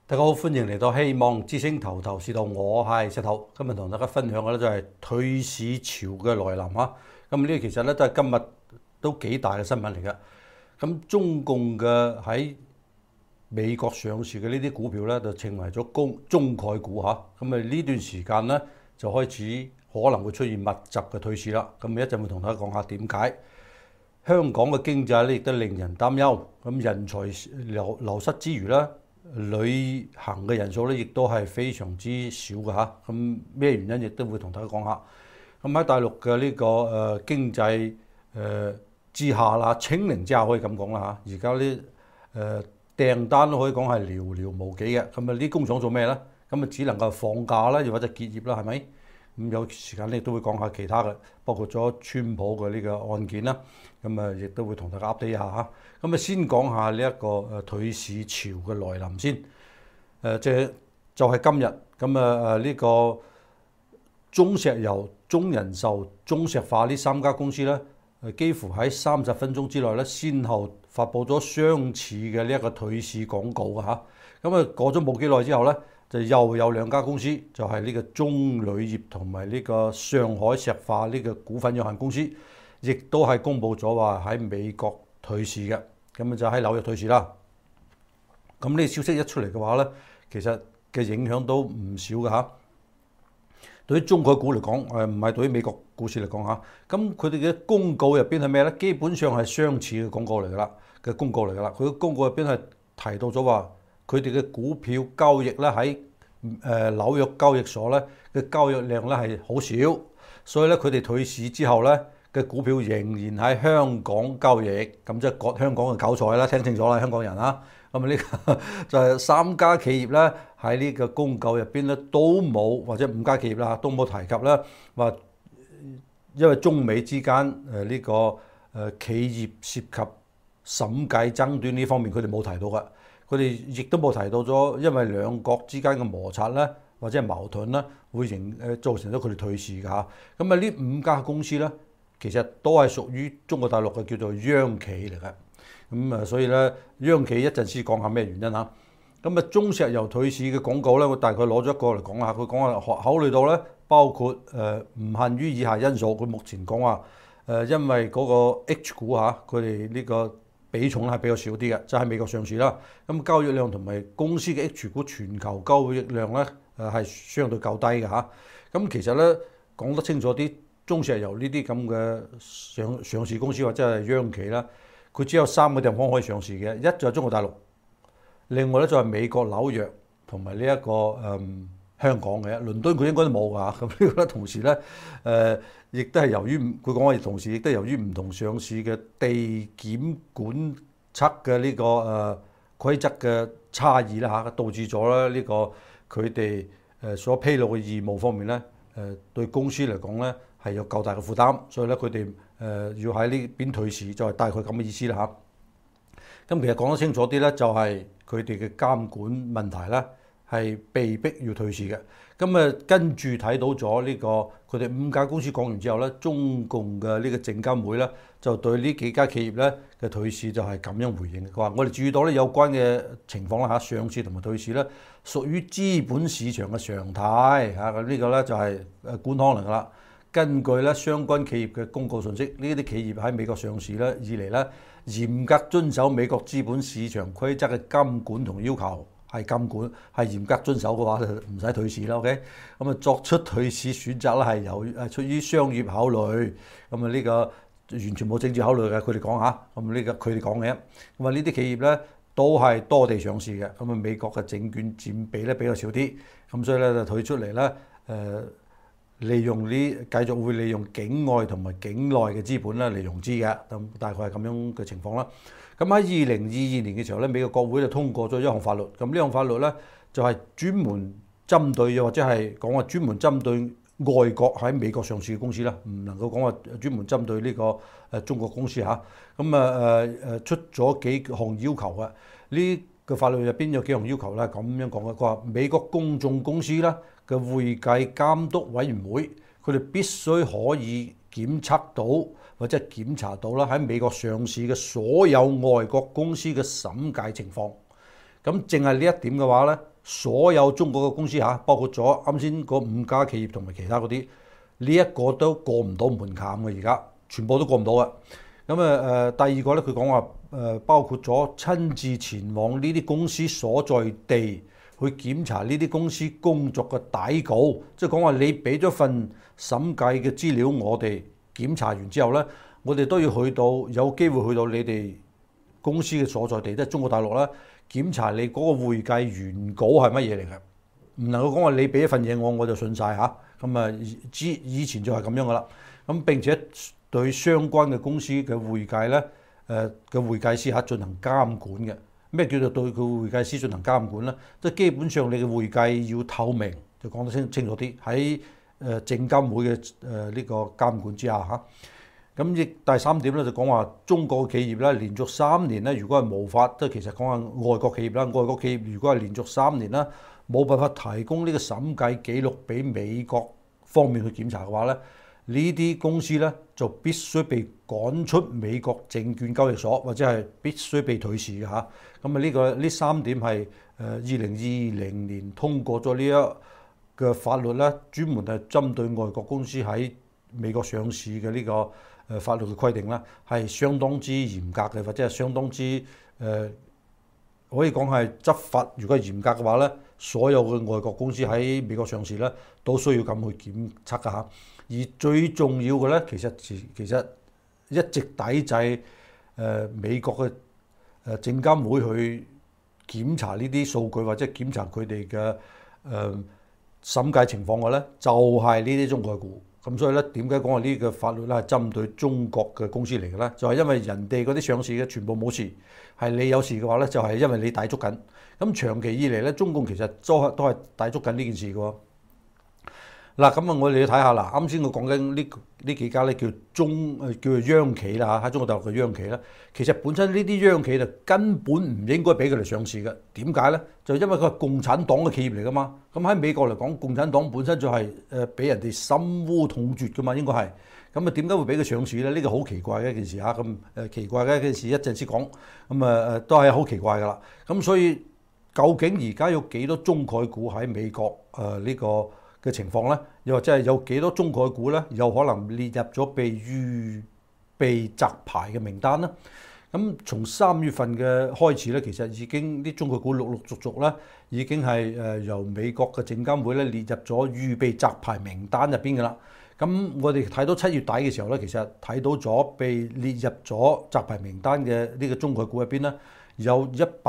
大家好，歡迎嚟到希望之星頭頭是道，我係石頭。今日同大家分享嘅咧就係退市潮嘅來臨嚇。咁呢其實咧都係今日都幾大嘅新聞嚟嘅。咁中共嘅喺美國上市嘅呢啲股票咧就成為咗中概股嚇。咁呢段時間咧就開始可能會出現密集嘅退市啦。咁一陣會同大家講下點解。香港嘅經濟咧亦都令人擔憂。咁人才流失之餘咧，旅行嘅人數咧，亦都係非常之少嘅嚇。咁咩原因亦都會同大家講下。咁喺大陸嘅呢個經濟之下啦，清零之下可以咁講啦嚇。而家啲訂單都可以講係寥寥無幾嘅。咁啲工廠做咩咧？咁只能夠放假啦，又或者結業啦，係咪？咁有時間咧都會講下其他嘅，包括咗川普嘅呢個案件啦。咁亦都會同大家 update 下嚇。咁先講下呢一個退市潮嘅來臨先。就係今日咁呢個中石油、中人壽、中石化呢三家公司咧，幾乎喺30分鐘之內咧，先後發布咗相似嘅呢一個退市廣告嘅嚇。咁過咗冇幾耐之後咧，就又有兩家公司，就係呢個中鋁業同埋呢個上海石化呢個股份有限公司，亦都係公布咗話喺美國退市嘅。咁就喺紐約退市啦。咁呢個消息一出嚟嘅話咧，其實嘅影響都唔少嘅嚇。對於中概股嚟講，唔係對於美國股市嚟講嚇。咁佢哋嘅公告入邊係咩咧？基本上係相似嘅公告嚟㗎啦，公告嚟㗎啦。佢嘅公告入邊係提到咗話，佢哋嘅股票交易咧喺紐約交易所咧嘅交易量咧係好少，所以咧佢哋退市之後咧嘅股票仍然喺香港交易，咁即係割香港嘅韭菜啦，聽清楚啦，香港人啊。咁呢個就係3家企業咧喺呢個公告入邊咧都冇，或者5家企業啦都冇提及啦，話因為中美之間呢個企業涉及審計爭端呢方面，佢哋冇提到嘅。佢哋亦都冇提到咗，因為兩國之間嘅摩擦咧，或者係矛盾咧，會造成咗佢哋退市㗎嚇。咁呢5家公司咧，其實都係屬於中國大陸嘅叫做央企嚟嘅。所以咧，央企一陣先講下咩原因嚇。中石油退市嘅廣告咧，我大概攞咗一個嚟講下。佢講話考慮到咧，包括唔限於以下因素。佢目前講話因為嗰個 H 股嚇，佢哋呢個比重係比較少啲嘅，就喺美國上市啦。咁交易量同埋公司嘅 H 股全球交易量咧係相對較低嘅嚇。咁其實咧講得清楚啲，中石油呢啲咁嘅上市公司或者係央企啦，佢只有3個地方可以上市嘅，一就係中國大陸，另外咧就係美國紐約同埋呢一個香港嘅，倫敦佢應該都冇㗎。咁呢個咧同時咧亦都係由於佢講嘅同時，亦都係由於唔同上市嘅地檢管測嘅呢個規則嘅差異啦嚇，導致咗咧呢個佢哋所披露嘅義務方面咧對公司嚟講咧係有較大嘅負擔，所以咧佢哋要喺呢邊退市，就係大概咁嘅意思啦嚇。咁其實講得清楚啲咧，就係佢哋嘅監管問題咧，係被逼要退市嘅。跟住睇到咗呢個佢哋5家公司講完之後咧，中共嘅呢個證監會咧就對呢幾家企業咧嘅退市就係咁樣回應。佢話：我哋注意到咧有關嘅情況啦嚇，上市同埋退市咧屬於資本市場嘅常態嚇。咁呢個咧就係官腔嚟㗎啦。根據咧相關企業嘅公告信息，呢啲企業喺美國上市咧以嚟咧，嚴格遵守美國資本市場規則嘅監管同要求，係監管係嚴格遵守嘅話，就唔使退市啦。OK，作出退市選擇咧係出於商業考慮，呢個完全冇政治考慮嘅。佢哋講下，呢個佢哋講嘅。呢啲企業咧都係多地上市嘅，美國嘅證券佔比咧比較少啲，所以咧就退出嚟咧繼續會利用境外同埋境內嘅資本咧嚟融資嘅，咁大概係咁樣嘅情況啦。咁喺2022年嘅時候咧，美國國會就通過咗一項法律，咁呢項法律咧就係專門針對，或者係講話專門針對外國喺美國上市嘅公司啦，唔能夠講話專門針對呢個中國公司嚇。出咗幾項要求嘅，呢個法律入邊有幾項要求咧，咁樣講嘅，佢話美國公眾公司啦嘅會計監督委員會，佢哋必須可以檢測到或者檢查到啦喺美國上市嘅所有外國公司嘅審計情況。 咁淨係呢一點嘅話咧，所有中國嘅公司嚇，包括咗啱先嗰5家企業同埋其他嗰啲，呢一個都過唔到門檻嘅，而家全部都過唔到嘅。咁第二個咧，佢講話包括咗親自前往呢啲公司所在地去檢查呢啲公司工作嘅底稿，即係講話你俾咗份審計嘅資料，我哋檢查完之後咧，我哋都要去到有機會去到你哋公司嘅所在地，即係中國大陸啦，檢查你嗰個會計原稿係乜嘢嚟嘅，唔能夠講話你俾一份嘢我就信晒嚇。咁以前就係咁樣噶啦。咁並且對相關嘅公司嘅會計咧，嘅會計師進行監管嘅。咩叫做對佢會計師進行監管咧？即係基本上你嘅會計要透明，就講得清楚啲。喺證監會嘅呢個監管之下嚇。咁亦第三點咧就講話中國企業咧連續3年咧，如果係無法，即係其實講緊外國企業啦，外國企業如果係連續3年啦冇辦法提供呢個審計記錄俾美國方面去檢查嘅話咧，呢啲公司咧就必須被趕出美國證券交易所，或者係必須被退市嘅嚇。咁呢3點係2020年通過咗呢一個法律咧，專門係針對外國公司喺美國上市嘅呢個法律嘅規定啦，係相當之嚴格嘅，或者係相當之可以講係執法。如果係嚴格嘅話咧，所有嘅外國公司喺美國上市咧都需要咁去檢測㗎嚇。而最重要嘅咧，其實一直抵制美國嘅證監會去檢查呢啲數據或者檢查佢哋嘅審計情況嘅咧，就係呢啲中概股。咁所以咧，點解講話呢個法律咧係針對中國嘅公司嚟嘅咧？就係因為人哋嗰啲上市嘅全部冇事，係你有事嘅話咧，就係因為你抵觸緊。咁長期以嚟咧，中共其實都係抵觸緊呢件事嘅喎。嗱，咁我哋要睇下啦。啱先我講緊呢幾家咧叫做央企啦嚇，喺中國大陸嘅央企啦。其實本身呢啲央企就根本唔應該俾佢哋上市嘅。點解咧？就因為佢係共產黨嘅企業嚟噶嘛。咁喺美國嚟講，共產黨本身就係俾人哋深惡痛絕噶嘛，應該係。咁點解會俾佢上市咧？呢個好奇怪嘅一件事嚇。咁奇怪嘅一件事一陣先講。咁都係好奇怪噶啦。咁所以究竟而家有幾多中概股喺美國呢個嘅情況咧，又或者係有幾多中概股咧，有可能列入咗被預備摘牌嘅名單咧？咁從3月份嘅開始咧，其實已經啲中概股陸陸續續咧，已經係由美國嘅證監會咧列入咗預備摘牌名單入邊嘅啦。咁我哋睇到7月底嘅時候咧，其實睇到咗被列入咗摘牌名單嘅呢個中概股入邊咧，有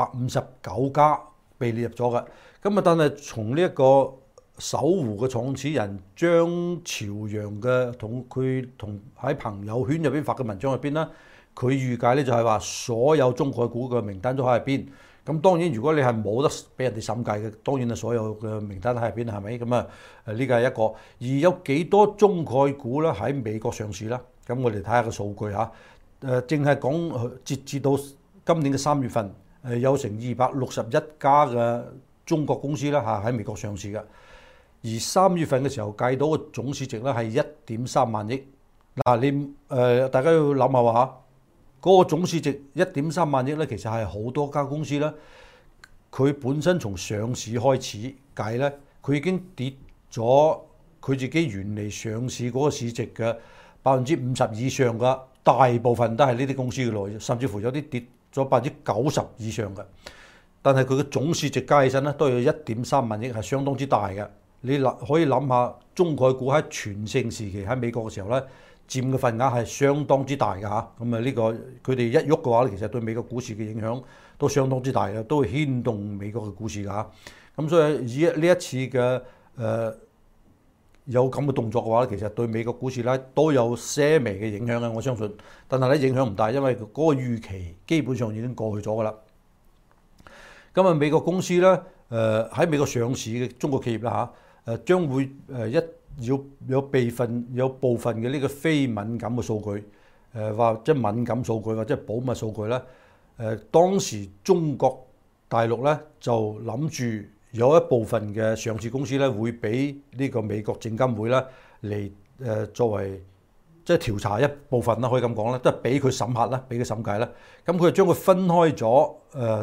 159家被列入咗嘅。咁但係從呢一個搜狐嘅創始人張朝陽嘅同喺朋友圈入邊發嘅文章入邊啦，佢預計咧就係話所有中概股嘅名單都喺入邊。咁當然如果你係冇得俾人哋審計嘅，當然係所有嘅名單喺入邊，係咪？咁呢個係一個。而有幾多中概股咧喺美國上市啦？咁我哋睇下個數據嚇。淨係講截至到今年嘅3月份，有成261家嘅中國公司啦嚇喺美國上市嘅。而3月份嘅時候計到個總市值咧係1.3萬億。嗱，你大家要諗下話嚇，嗰個總市值1.3萬億咧，其實係好多家公司咧，佢本身從上市開始計咧，佢已經跌咗佢自己原嚟上市嗰個市值嘅50%以上嘅，大部分都係呢啲公司嘅內，甚至乎有啲跌咗90%以上嘅。但係佢嘅總市值加起身咧，都有1.3萬億，係相當之大嘅。你可以諗下，中概股喺全盛時期喺美國嘅時候咧，佔嘅份額係相當之大嘅嚇。咁呢個佢哋一喐嘅話咧，其實對美國股市嘅影響都相當之大嘅，都會牽動美國嘅股市嘅嚇。咁所以以呢一次嘅有咁嘅動作嘅話咧，其實對美國股市咧都有些微嘅影響嘅，我相信。但係咧影響唔大，因為嗰個預期基本上已經過去咗㗎啦。咁美國公司咧喺美國上市嘅中國企業啦嚇，將會有部分嘅呢個非敏感嘅數據，或者敏感數據或者保密數據咧，當時中國大陸咧就諗住有一部分嘅上市公司咧會俾呢個美國證監會咧嚟作為即係調查一部分啦，可以咁講啦，都係俾佢審核啦，俾佢審計啦。咁佢就將佢分開咗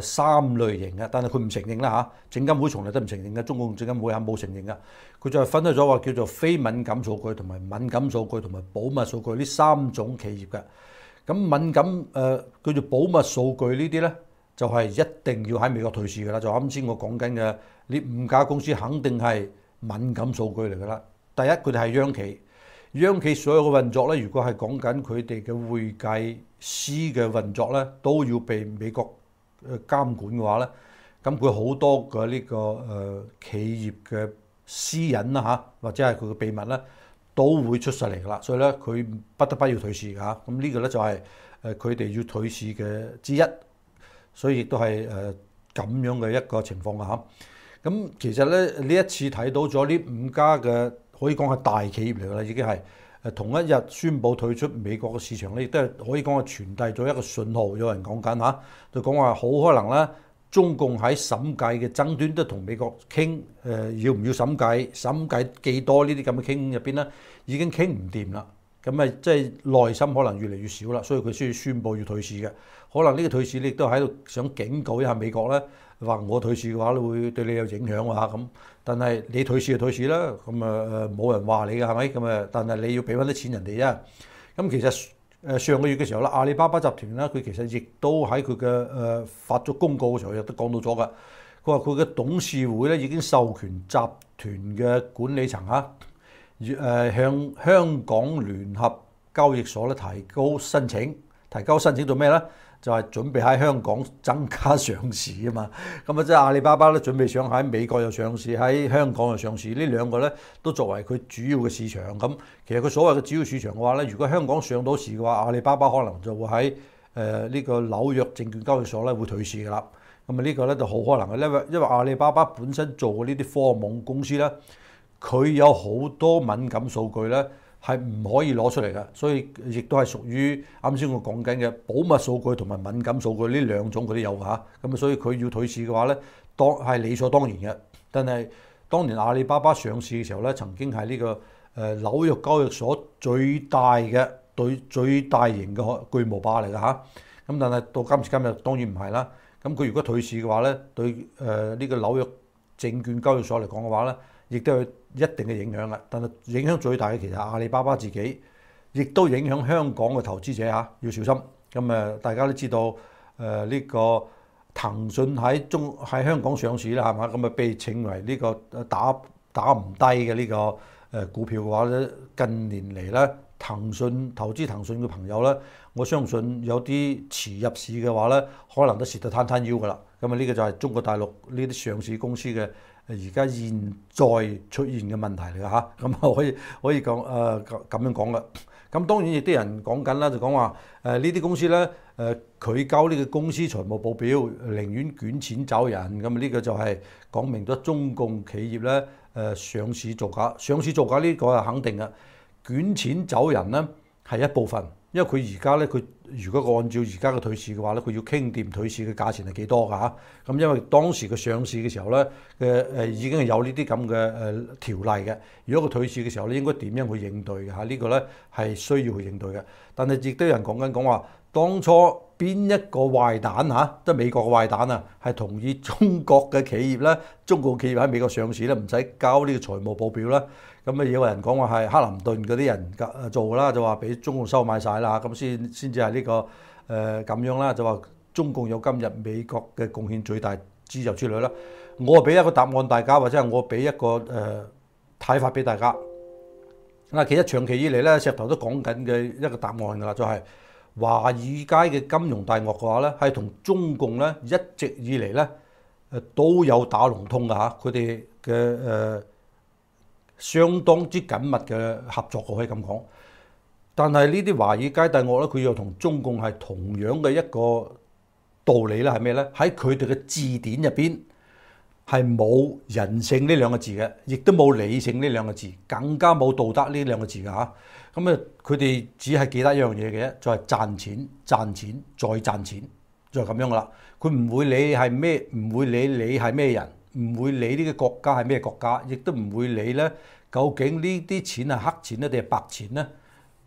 3類型嘅，但係佢唔承認啦嚇。證監會從來都唔承認嘅，中共證監會冇承認嘅。佢就係分開咗話叫做非敏感數據同埋敏感數據同埋保密數據呢3種企業嘅。咁敏感叫做保密數據呢啲咧，就係一定要喺美國退市㗎啦。就啱先我講緊嘅呢5家公司，肯定係敏感數據嚟㗎啦。第一，佢哋係央企。央企所有嘅運作咧，如果係講緊佢哋嘅會計師嘅運作咧，都要被美國監管嘅話咧，咁佢好多嘅呢個企業嘅私隱啦嚇，或者係佢嘅秘密咧，都會出晒嚟㗎啦。所以咧，佢不得不要退市嚇。咁呢個咧就係佢哋要退市嘅之一。所以亦都係咁樣嘅一個情況嚇。咁其實咧呢一次睇到咗呢5家嘅。可以講係大企業嚟㗎啦，已經係同一日宣布退出美國嘅市場咧，亦都係可以講係傳遞咗一個信號。有人講緊嚇，就講話好可能咧，中共喺審計嘅爭端都同美國傾要唔要審計幾多呢啲咁嘅傾入邊咧，已經傾唔掂啦。咁啊，即係耐心可能越嚟越少啦，所以佢先要宣布要退市嘅。可能呢個退市，你亦都喺度想警告一下美國咧，話我退市嘅話，會對你有影響喎咁。但係你退市就退市啦，咁冇人話你嘅係咪？咁但係你要俾翻啲錢人哋啫。咁其實上個月嘅時候啦，阿里巴巴集團咧，佢其實亦都喺佢嘅發咗公告嘅時候，亦都講到咗㗎。佢話佢嘅董事會咧已經授權集團嘅管理層向香港聯合交易所咧提交申請做咩咧？就係準備喺香港增加上市啊嘛。咁啊，即係阿里巴巴咧準備想喺美國又上市，喺香港又上市。呢兩個咧都作為佢主要嘅市場。咁其實佢所謂嘅主要市場嘅話咧，如果香港上到市嘅話，阿里巴巴可能就會喺呢個紐約證券交易所咧會退市㗎啦。咁啊呢個咧就好可能嘅，因為阿里巴巴本身做嘅呢啲科網公司咧，佢有好多敏感數據咧。係唔可以攞出嚟嘅，所以亦都係屬於啱先我講緊嘅保密數據同埋敏感數據呢兩種佢都有㗎嚇。咁啊，所以佢要退市嘅話咧，當係理所當然嘅。但係當年阿里巴巴上市嘅時候咧，曾經係呢個紐約交易所最大型嘅巨無霸嚟㗎嚇。咁但係到今時今日當然唔係啦。咁佢如果退市嘅話咧，對呢個紐約證券交易所嚟講嘅話咧，亦都有一定嘅影響嘅，但係影響最大嘅其實係阿里巴巴自己，亦都影響香港嘅投資者嚇，要小心。咁大家都知道呢個騰訊喺香港上市啦，係嘛？咁啊被稱為呢個打唔低嘅呢個股票嘅話咧，近年嚟咧投資騰訊嘅朋友咧，我相信有啲遲入市嘅話咧，可能都蝕到攤攤腰㗎啦。咁啊呢個就係中國大陸呢啲上市公司嘅。而家現在出現嘅問題嚟㗎嚇，咁啊可以講咁樣講啦。咁當然亦啲人講緊啦，就講話呢啲公司咧佢交呢個公司財務報表，寧願捲錢走人。咁啊呢個就係講明咗中共企業咧上市造假呢個係肯定嘅，捲錢走人咧係一部分。因為佢而家咧，佢如果按照而家嘅退市嘅話咧，佢要傾掂退市嘅價錢係幾多㗎嚇？咁因為當時佢上市嘅時候咧，已經係有呢啲咁嘅條例嘅。如果佢退市嘅時候咧，應該點樣去應對嘅嚇？呢個咧係需要去應對嘅。但係亦都有人講話，當初邊一個壞蛋嚇，即係美國嘅壞蛋啊，係同意中國嘅企業咧，中國企業喺美國上市咧，唔使交呢個財務報表啦。咁有人講話係克林頓嗰啲人做啦，就話俾中共收買晒啦，咁先至係呢個咁樣啦，就話中共有今日美國嘅貢獻最大之就之類啦。我俾一個答案大家，或者係我俾一個睇法俾大家。嗱，其實長期以嚟咧，石頭都講緊嘅一個答案㗎啦，就係華爾街嘅金融大鱷嘅話咧，係同中共咧一直以嚟咧都有打龍通㗎嚇，佢哋嘅相當之緊密嘅合作，我可以咁講。但係呢啲華爾街大鱷咧，佢又同中共係同樣嘅一個道理咧，係咩咧？喺佢哋嘅字典入邊係冇人性呢兩個字嘅，亦都冇理性呢兩個字，更加冇道德呢兩個字㗎嚇。咁啊，佢哋只係記得一樣嘢嘅啫，就係賺錢、賺錢再賺錢，就係咁樣㗎啦。佢唔會理係咩，唔會理你係咩人。唔會理呢個國家係咩國家，亦都唔會理咧究竟呢啲錢係黑錢咧定係白錢咧，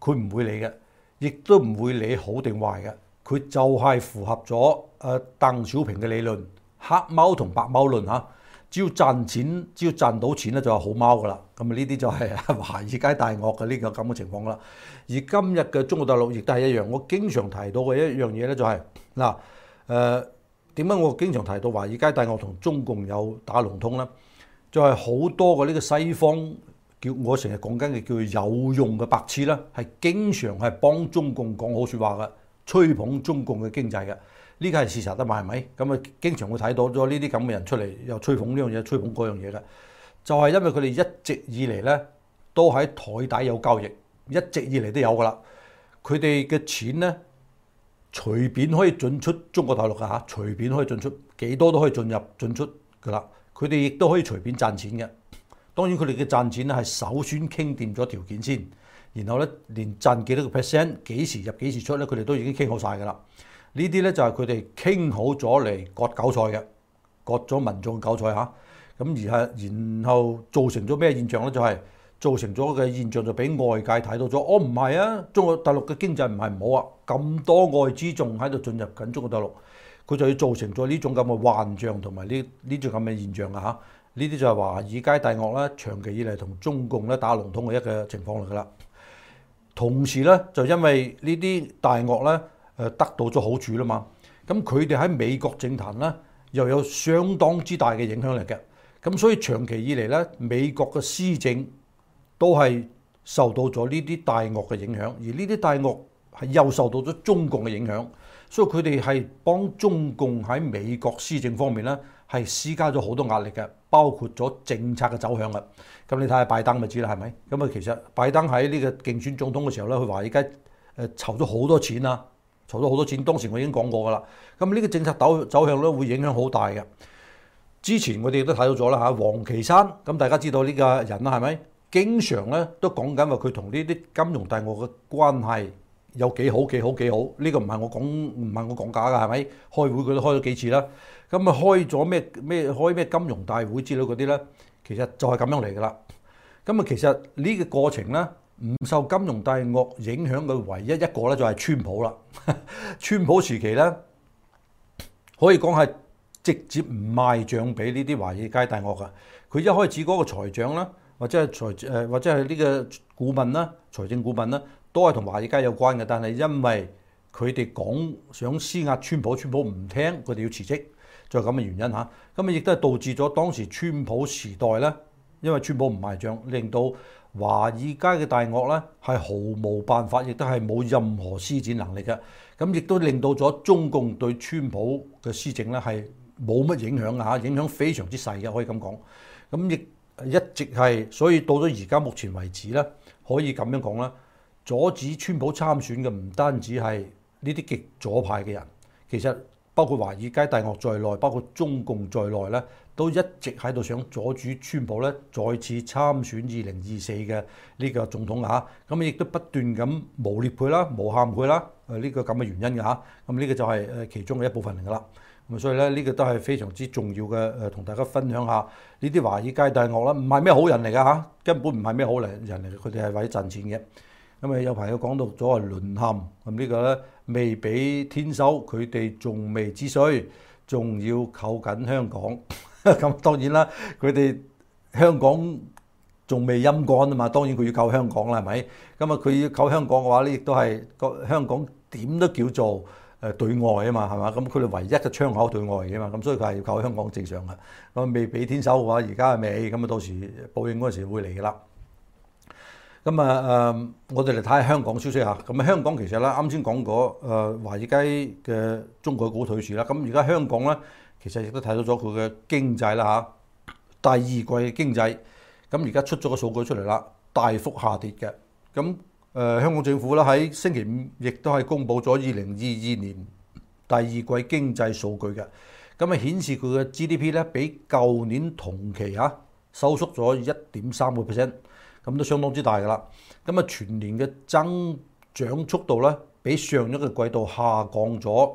佢唔會理嘅，亦都唔會理好定壞嘅。佢就係符合咗鄧小平嘅理論，黑貓同白貓論嚇。只要賺錢，只要賺到錢咧，就係好貓噶啦。咁啊，呢啲就係華爾街大鱷嘅呢個咁嘅情況啦。而今日嘅中國大陸亦都係一樣。我經常提到嘅一樣嘢咧，就係嗱點解我經常提到華爾街大鱷同中共有打龍通咧？就係好多嘅呢個西方叫我成日講緊嘅叫有用嘅白痴啦，係經常係幫中共講好説話嘅，吹捧中共嘅經濟嘅。呢個係事實啊嘛，係咪？咁啊，經常會睇到咗呢啲咁嘅人出嚟，又吹捧呢樣嘢，吹捧嗰樣嘢嘅，就係因為佢哋一直以嚟咧都喺台底有交易，一直以嚟都有噶啦。佢哋嘅錢咧隨便可以進出中國大陸㗎嚇，隨便可以進出幾多都可以進入進出㗎啦。佢哋亦都可以隨便賺錢嘅。當然佢哋嘅賺錢咧係首先傾掂咗條件先，然後咧連賺幾多個 percent、幾時入幾時出咧，佢哋都已經傾好晒㗎啦。呢啲咧就係佢哋傾好咗嚟割韭菜嘅，割咗民眾嘅韭菜嚇。咁然後造成咗咩現象咧？就係造成咗嘅現象就俾外界睇到咗。唔係啊，中國大陸嘅經濟唔係唔好啊，咁多外資仲喺度進入緊中國大陸，佢就要造成咗呢種咁嘅幻象同埋呢種咁嘅現象啊嚇。呢啲就係華爾街大鱷咧長期以嚟同中共咧打龍通嘅一個情況嚟㗎啦。同時咧就因為呢啲大鱷咧得到咗好處啦嘛，咁佢哋喺美國政壇咧又有相當之大嘅影響力嘅，咁所以長期以嚟咧美國嘅施政都係受到咗呢啲大鱷嘅影響，而呢啲大鱷係又受到咗中共嘅影響，所以佢哋係幫中共喺美國施政方面咧係施加咗好多壓力嘅，包括咗政策嘅走向啊。咁你睇下拜登咪知啦，係咪？咁啊，其實拜登喺呢個競選總統嘅時候咧，佢華爾街籌咗好多錢啊！籌咗好多錢，當時我已經講過㗎啦。咁呢個政策走向咧會影響好大嘅。之前我哋都睇到咗啦嚇，王岐山咁大家知道呢個人啦，係咪？經常咧都講緊話佢同呢啲金融大鱷嘅關係有幾好幾好幾好。呢個唔係我講假㗎，係咪？開會佢都開咗幾次啦。咁啊開咗咩金融大會之類嗰啲咧，其實就係咁樣嚟㗎啦。咁啊其實呢個過程咧，唔受金融大鱷影響嘅唯一一個咧就係川普啦。川普時期咧，可以講係直接唔賣帳俾呢啲華爾街大鱷噶。佢一開始嗰個財長啦，或者係呢個顧問啦，財政顧問啦，都係同華爾街有關嘅。但係因為佢哋講想施壓川普，川普唔聽，佢哋要辭職，就係咁嘅原因嚇。咁啊亦都係導致咗當時川普時代咧，因為川普唔賣帳，令到華爾街嘅大鱷咧係毫無辦法，亦都係冇任何施展能力嘅。咁亦都令到咗中共對川普嘅施政咧係冇乜影響啊！影響非常之細嘅，可以咁講。咁亦一直係，所以到咗而家目前為止咧，可以咁樣講啦。阻止川普參選嘅唔單止係呢啲極左派嘅人，其實包括華爾街大鱷在內，包括中共在內咧，都一直喺度想阻止川普咧再次參選2024嘅呢個總統嚇。咁亦都不斷咁誣蔑佢啦、誣陷佢啦，呢個咁嘅原因嘅嚇。咁呢個就係其中嘅一部分嚟㗎啦。咁所以咧呢個都係非常之重要嘅，同大家分享下呢啲華爾街大鱷啦，唔係咩好人嚟㗎嚇，根本唔係咩好人嚟嘅，佢哋係為咗賺錢嘅。咁啊有朋友講到咗係淪陷，咁呢個咧未俾天收，佢哋仲未知衰，仲要扣緊香港。咁當然啦，佢哋香港仲未陰乾啊嘛，當然佢要扣香港啦，係咪？咁啊佢要扣香港嘅話咧，亦都係香港點都叫做對外啊嘛，係嘛？咁佢哋唯一嘅窗口對外嘅嘛，咁所以佢係要扣香港正常嘅。咁未俾天收嘅話，而家係未，咁啊到時報應嗰陣時會嚟㗎啦。咁我哋嚟睇下香港消息嚇。咁香港其實咧，啱先講過華爾街嘅中概股退市啦。咁而家香港咧，其實亦都睇到咗佢嘅經濟啦嚇。第二季嘅經濟，咁而家出咗個數據出嚟啦，大幅下跌嘅。咁香港政府咧喺星期五亦都係公布咗2022年第二季經濟數據嘅。咁啊顯示佢嘅 GDP 咧比舊年同期嚇收縮咗1.3%。咁都相當之大㗎啦，咁啊全年嘅增長速度咧，比上一個季度下降咗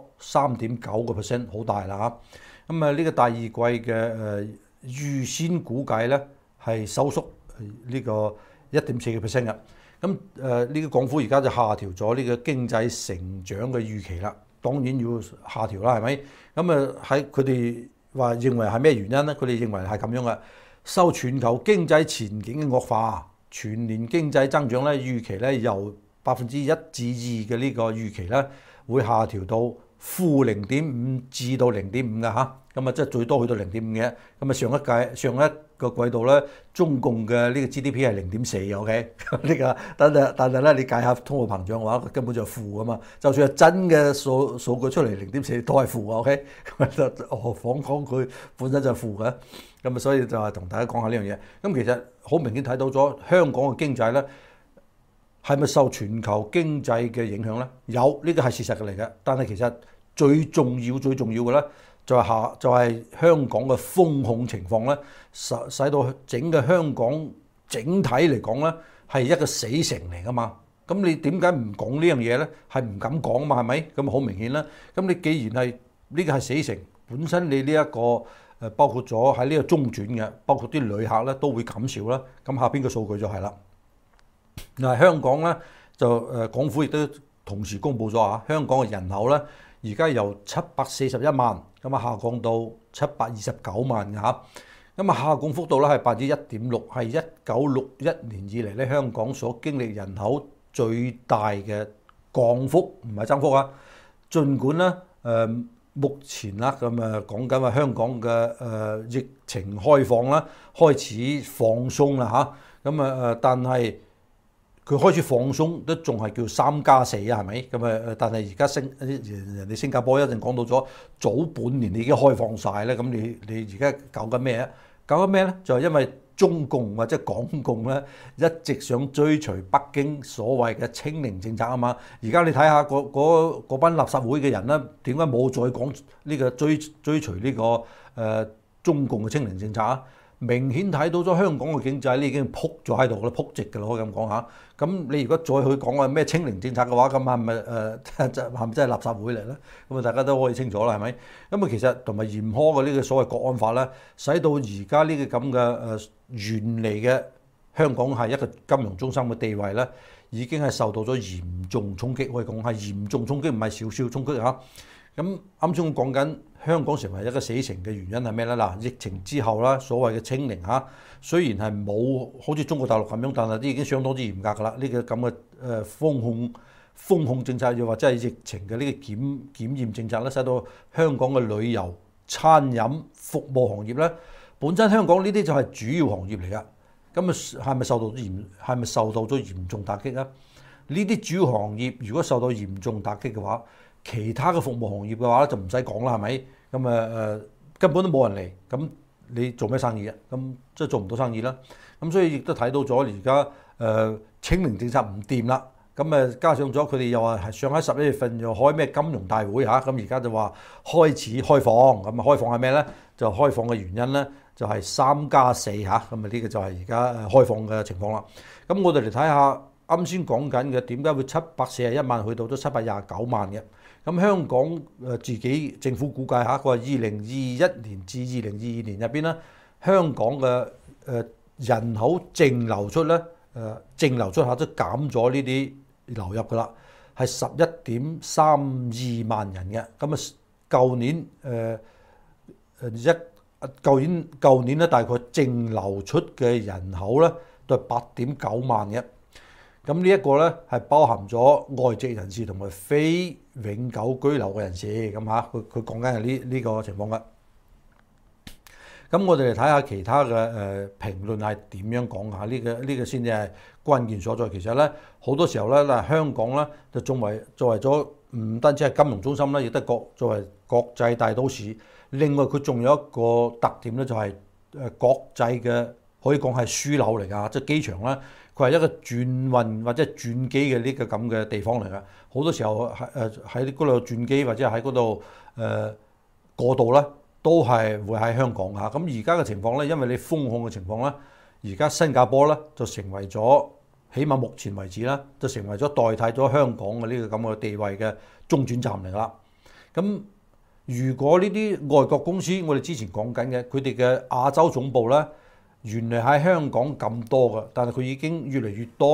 3.9%，好大啦嚇。咁啊呢個第二季嘅預先估計咧係收縮呢個1.4%嘅。 咁呢個港府而家就下調咗呢個經濟成長嘅預期啦，當然要下調啦，係咪？咁喺佢哋話認為係咩原因咧？佢哋認為係咁樣嘅，受全球經濟前景嘅惡化，全年經濟增長咧預期咧由1%至2%嘅呢個預期咧會下調到-0.5%至到0.5%嘅嚇，咁即係最多去到0.5嘅。咁上一個季度咧，中共嘅呢個 GDP 係0.4 ，OK 呢個，但係咧你計下通貨膨脹嘅話，根本就係負噶嘛。就算係真嘅數據出嚟0.4都係負啊，OK 咁何況講佢本身就係負嘅。咁所以就係同大家講下呢樣嘢。咁其實好明顯睇到咗香港嘅經濟咧，係咪受全球經濟嘅影響咧？有，呢個係事實嚟嘅。但係其實最重要嘅咧，就係香港嘅風控情況咧，使到整個香港整體嚟講咧係一個死城嚟噶嘛。咁你點解唔講呢樣嘢咧？係唔敢講嘛？係咪？咁好明顯啦。咁你既然係呢個係死城，本身你呢一個包括咗喺呢個中轉嘅，包括啲旅客咧都會減少啦。咁下邊嘅數據就係啦。嗱，香港咧就港府亦都同時公布咗啊，香港嘅人口咧而家由741萬咁啊下降到729萬嘅嚇，咁啊下降幅度咧係1.6%，係1961年以嚟咧香港所經歷人口最大嘅降幅，唔係增幅啊。儘管咧目前啦咁講緊話香港嘅疫情開放啦，開始放鬆啦嚇，咁但係佢開始放鬆都仲係叫3+4啊，係咪？咁但係而家人哋新加坡一陣講到咗早半年你已經開放晒咧，咁你而家搞緊咩啊？搞緊咩咧？就係因為中共或者港共咧一直想追隨北京所謂嘅清零政策啊嘛。而家你睇下嗰班垃圾會嘅人咧，點解冇再講呢個追隨呢個中共嘅清零政策啊？明顯睇到咗香港嘅經濟咧已經撲咗喺度啦，撲直㗎啦，可以咁講下。咁你如果再去講話咩清零政策嘅話，咁係咪係咪真係垃圾會嚟咧？咁啊大家都可以清楚啦，係咪？咁啊其實同埋嚴苛嘅呢個所謂國安法咧，使到而家呢個咁嘅原嚟嘅香港係一個金融中心嘅地位咧，已經係受到咗嚴重衝擊，可以講係嚴重衝擊，唔係少少衝擊嚇。咁啱先講緊香港成為一個死城嘅原因係咩咧？嗱，疫情之後啦，所謂嘅清零嚇，雖然係冇好似中國大陸咁樣，但係都已經相當之嚴格㗎啦。呢個咁嘅風控政策，又或者係疫情嘅呢個檢驗政策咧，使到香港嘅旅遊、餐飲、服務行業咧，本身香港呢啲就係主要行業嚟㗎。咁係咪受到咗嚴重打擊啊？呢啲主要行業如果受到嚴重打擊嘅話，其他嘅服務行業嘅話就唔使講啦，係咪？咁根本都冇人嚟，咁你做咩生意啊？咁即係做唔到生意啦。咁所以亦都睇到咗而家清零政策唔掂啦。咁加上咗佢哋又話係想喺11月份又開咩金融大會嚇，咁而家就話開始開放。咁開放係咩咧？就開放嘅原因咧就係3+4嚇。咁呢個就係而家開放嘅情況啦。咁我哋嚟睇下啱先講緊嘅點解會741萬去到咗729萬嘅。咁香港自己政府估計下，佢話2021年至2022年入邊咧，香港嘅人口淨流出咧，淨流出下都減咗呢啲流入㗎啦，係11.32萬人嘅。咁舊年咧大概淨流出嘅人口咧都係8.9萬嘅。咁呢一個咧係包含咗外籍人士同埋非永久居留嘅人士，咁嚇佢講緊係呢個情況嘅。咁我哋嚟睇下其他嘅評論係點樣講下，呢個先至係關鍵所在。其實咧好多時候咧香港咧就作為咗唔單止係金融中心啦，亦都作為國際大都市。另外佢仲有一個特點咧，就係國際嘅可以講係樞紐嚟㗎，即係機場咧。佢係一個轉運或者轉機嘅呢個咁嘅地方嚟㗎，好多時候喺嗰度轉機或者喺嗰度過渡咧，都係會喺香港㗎。咁而家嘅情況咧，因為你封控嘅情況咧，而家新加坡咧就成為咗，起碼目前為止啦，就成為咗代替咗香港嘅呢個咁嘅地位嘅中轉站嚟啦。咁如果呢啲外國公司，我哋之前講緊嘅，佢哋嘅亞洲總部咧，原來喺香港咁多嘅，但係佢已經越嚟越多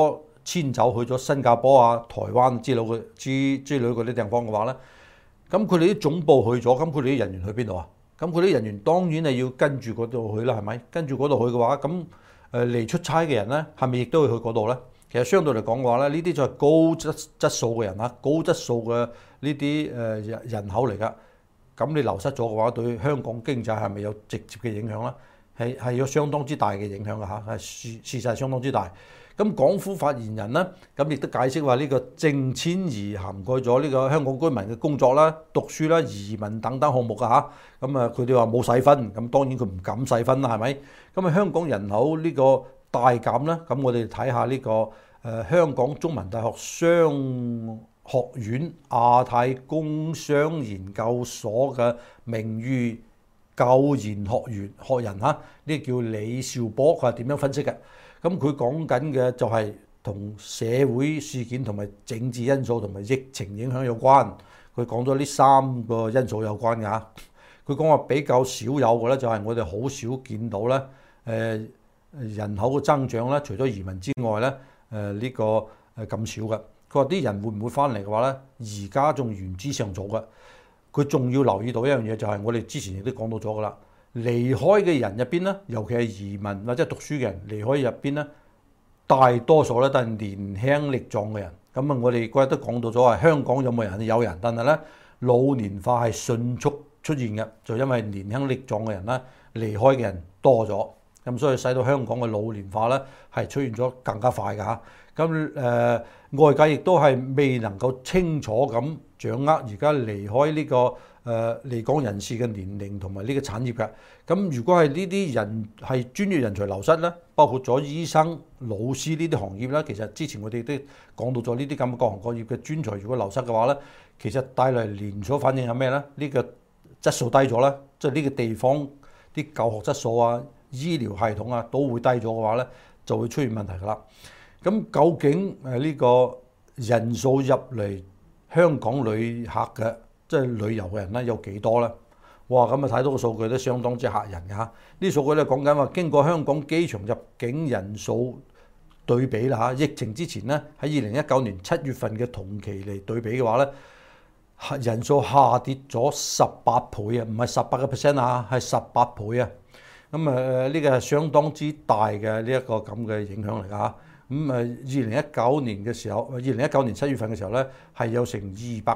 遷走去咗新加坡啊、台灣之類嗰啲地方嘅話咧，咁佢哋啲總部去咗，咁佢哋啲人員去邊度啊？咁佢啲人員當然係要跟住嗰度去啦，係咪？跟住嗰度去嘅話，咁嚟出差嘅人咧，係咪亦都會去嗰度咧？其實相對嚟講嘅話咧，呢啲就係高質素嘅人啊，高質素嘅呢啲人口嚟㗎。咁你流失咗嘅話，對香港經濟係咪有直接嘅影響咧？係有相當之大嘅影響㗎嚇，係事實係相當之大。咁港府發言人咧，咁亦都解釋話呢個淨遷移涵蓋咗呢個香港居民嘅工作啦、讀書啦、移民等等項目㗎嚇。咁啊，佢哋話冇細分，咁當然佢唔敢細分啦，係咪？咁啊，香港人口呢個大減咧，咁我哋睇下呢個香港中文大學商學院亞太工商研究所嘅名譽救研學人嚇，呢個叫李兆波，佢係點樣分析嘅？咁佢講緊嘅就係同社會事件同埋政治因素同埋疫情影響有關。佢講咗呢3個因素有關㗎。佢講話比較少有嘅咧，就係我哋好少見到咧，人口嘅增長咧，除咗移民之外咧，呢個咁少嘅。佢話啲人會唔會翻嚟嘅話咧，而家仲言之尚早嘅。佢仲要留意到一樣嘢，就係我哋之前亦都講到咗㗎啦。離開嘅人入邊咧，尤其係移民或者讀書嘅人離開入邊咧，大多數咧都係年輕力壯嘅人。咁啊，我哋嗰日都講到咗話，香港有冇人？有人，但係咧老年化係迅速出現嘅，就因為年輕力壯嘅人咧離開嘅人多咗，咁所以使到香港嘅老年化咧係出現咗更加快㗎嚇。咁外界亦都係未能夠清楚咁掌握而家離開呢個離港人士嘅年齡同埋呢個產業嘅。咁如果係呢啲人係專業人才流失咧，包括咗醫生、老師呢啲行業咧，其實之前我哋都講到咗呢啲咁嘅各行各業嘅專才，如果流失嘅話咧，其實帶嚟連鎖反應係咩咧？呢個質素低咗啦，即係呢個地方啲教學質素啊、醫療系統啊都會低咗嘅話咧，就會出現問題㗎啦。咁究竟呢個人數入嚟香港旅客嘅，即係旅遊嘅人咧，有幾多咧？哇！咁啊睇到個數據都相當之嚇人㗎嚇。呢啲數據咧講緊話，經過香港機場入境人數對比啦嚇，疫情之前咧喺2019年7月份嘅同期嚟對比嘅話咧，人數下跌咗18倍啊，唔係18% 啊，係18倍啊。咁呢個係相當之大嘅呢一個咁嘅影響嚟㗎嚇。咁2019年嘅時候，2019年7月份嘅時候咧，係有成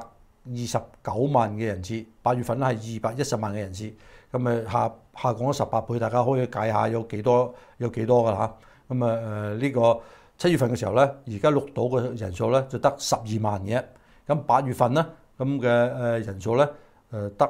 229萬嘅人次，8月份咧係210萬嘅人次，咁下降咗18倍，大家可以計下有幾多㗎啦嚇。咁呢個7月份嘅時候咧，而家錄到嘅人數咧就得12萬嘅，咁8月份咧咁嘅人數咧得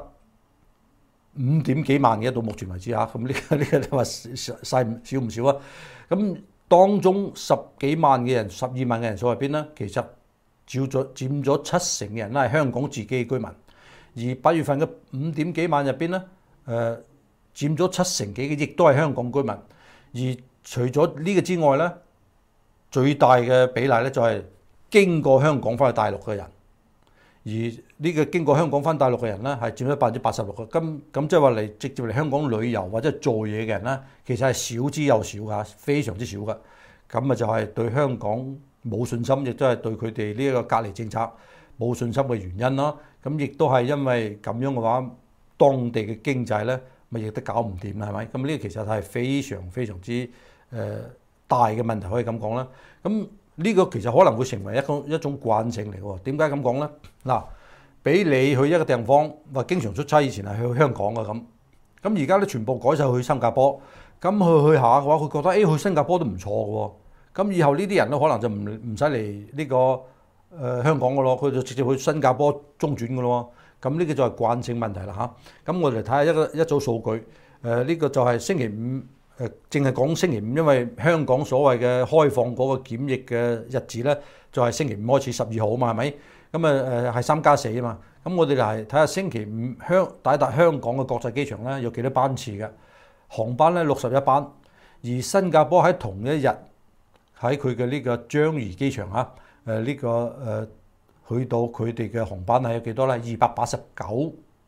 5點幾萬嘅，到目前為止嚇。咁呢個你話少唔少啊？咁當中10幾萬嘅人、12萬嘅人數入邊咧，其實佔咗70%嘅人咧係香港自己嘅居民，而8月份嘅5點幾萬入邊咧，佔咗70%幾嘅亦都係香港居民。而除咗呢個之外咧，最大嘅比例咧就係經過香港翻去大陸嘅人，而呢個經過香港翻大陸嘅人咧係佔咗86%嘅。咁即係話嚟直接嚟香港旅遊或者做嘢嘅人咧，其實係少之又少㗎，非常之少㗎。咁啊就係對香港冇信心，亦都係對佢哋呢一個隔離政策冇信心嘅原因啦。咁亦都係因為咁樣嘅話，當地嘅經濟咧咪亦都搞唔掂啦，係咪？咁呢個其實係非常非常之大嘅問題，可以咁講啦。咁呢個其實可能會成為一種慣性嚟喎。點解咁講咧？嗱，俾你去一個地方話經常出差，以前係去香港嘅咁而家咧全部改晒去新加坡。咁去下嘅話，佢覺得去新加坡都唔錯嘅喎。咁以後呢啲人咧可能就唔使嚟呢個香港嘅咯，佢就直接去新加坡中轉嘅咯。咁呢個就係慣性問題啦嚇。咁我哋睇下一組數據。呢個就係星期五淨係講星期五，因為香港所謂嘅開放嗰個檢疫嘅日子咧，就係星期五開始12號啊嘛，係咪？咁係3+4啊嘛。咁我哋就係睇下星期五抵達香港嘅國際機場咧有幾多班次嘅航班咧，61班。而新加坡喺同一日喺佢嘅呢個樟宜機場嚇，去到佢哋嘅航班係有幾多咧？289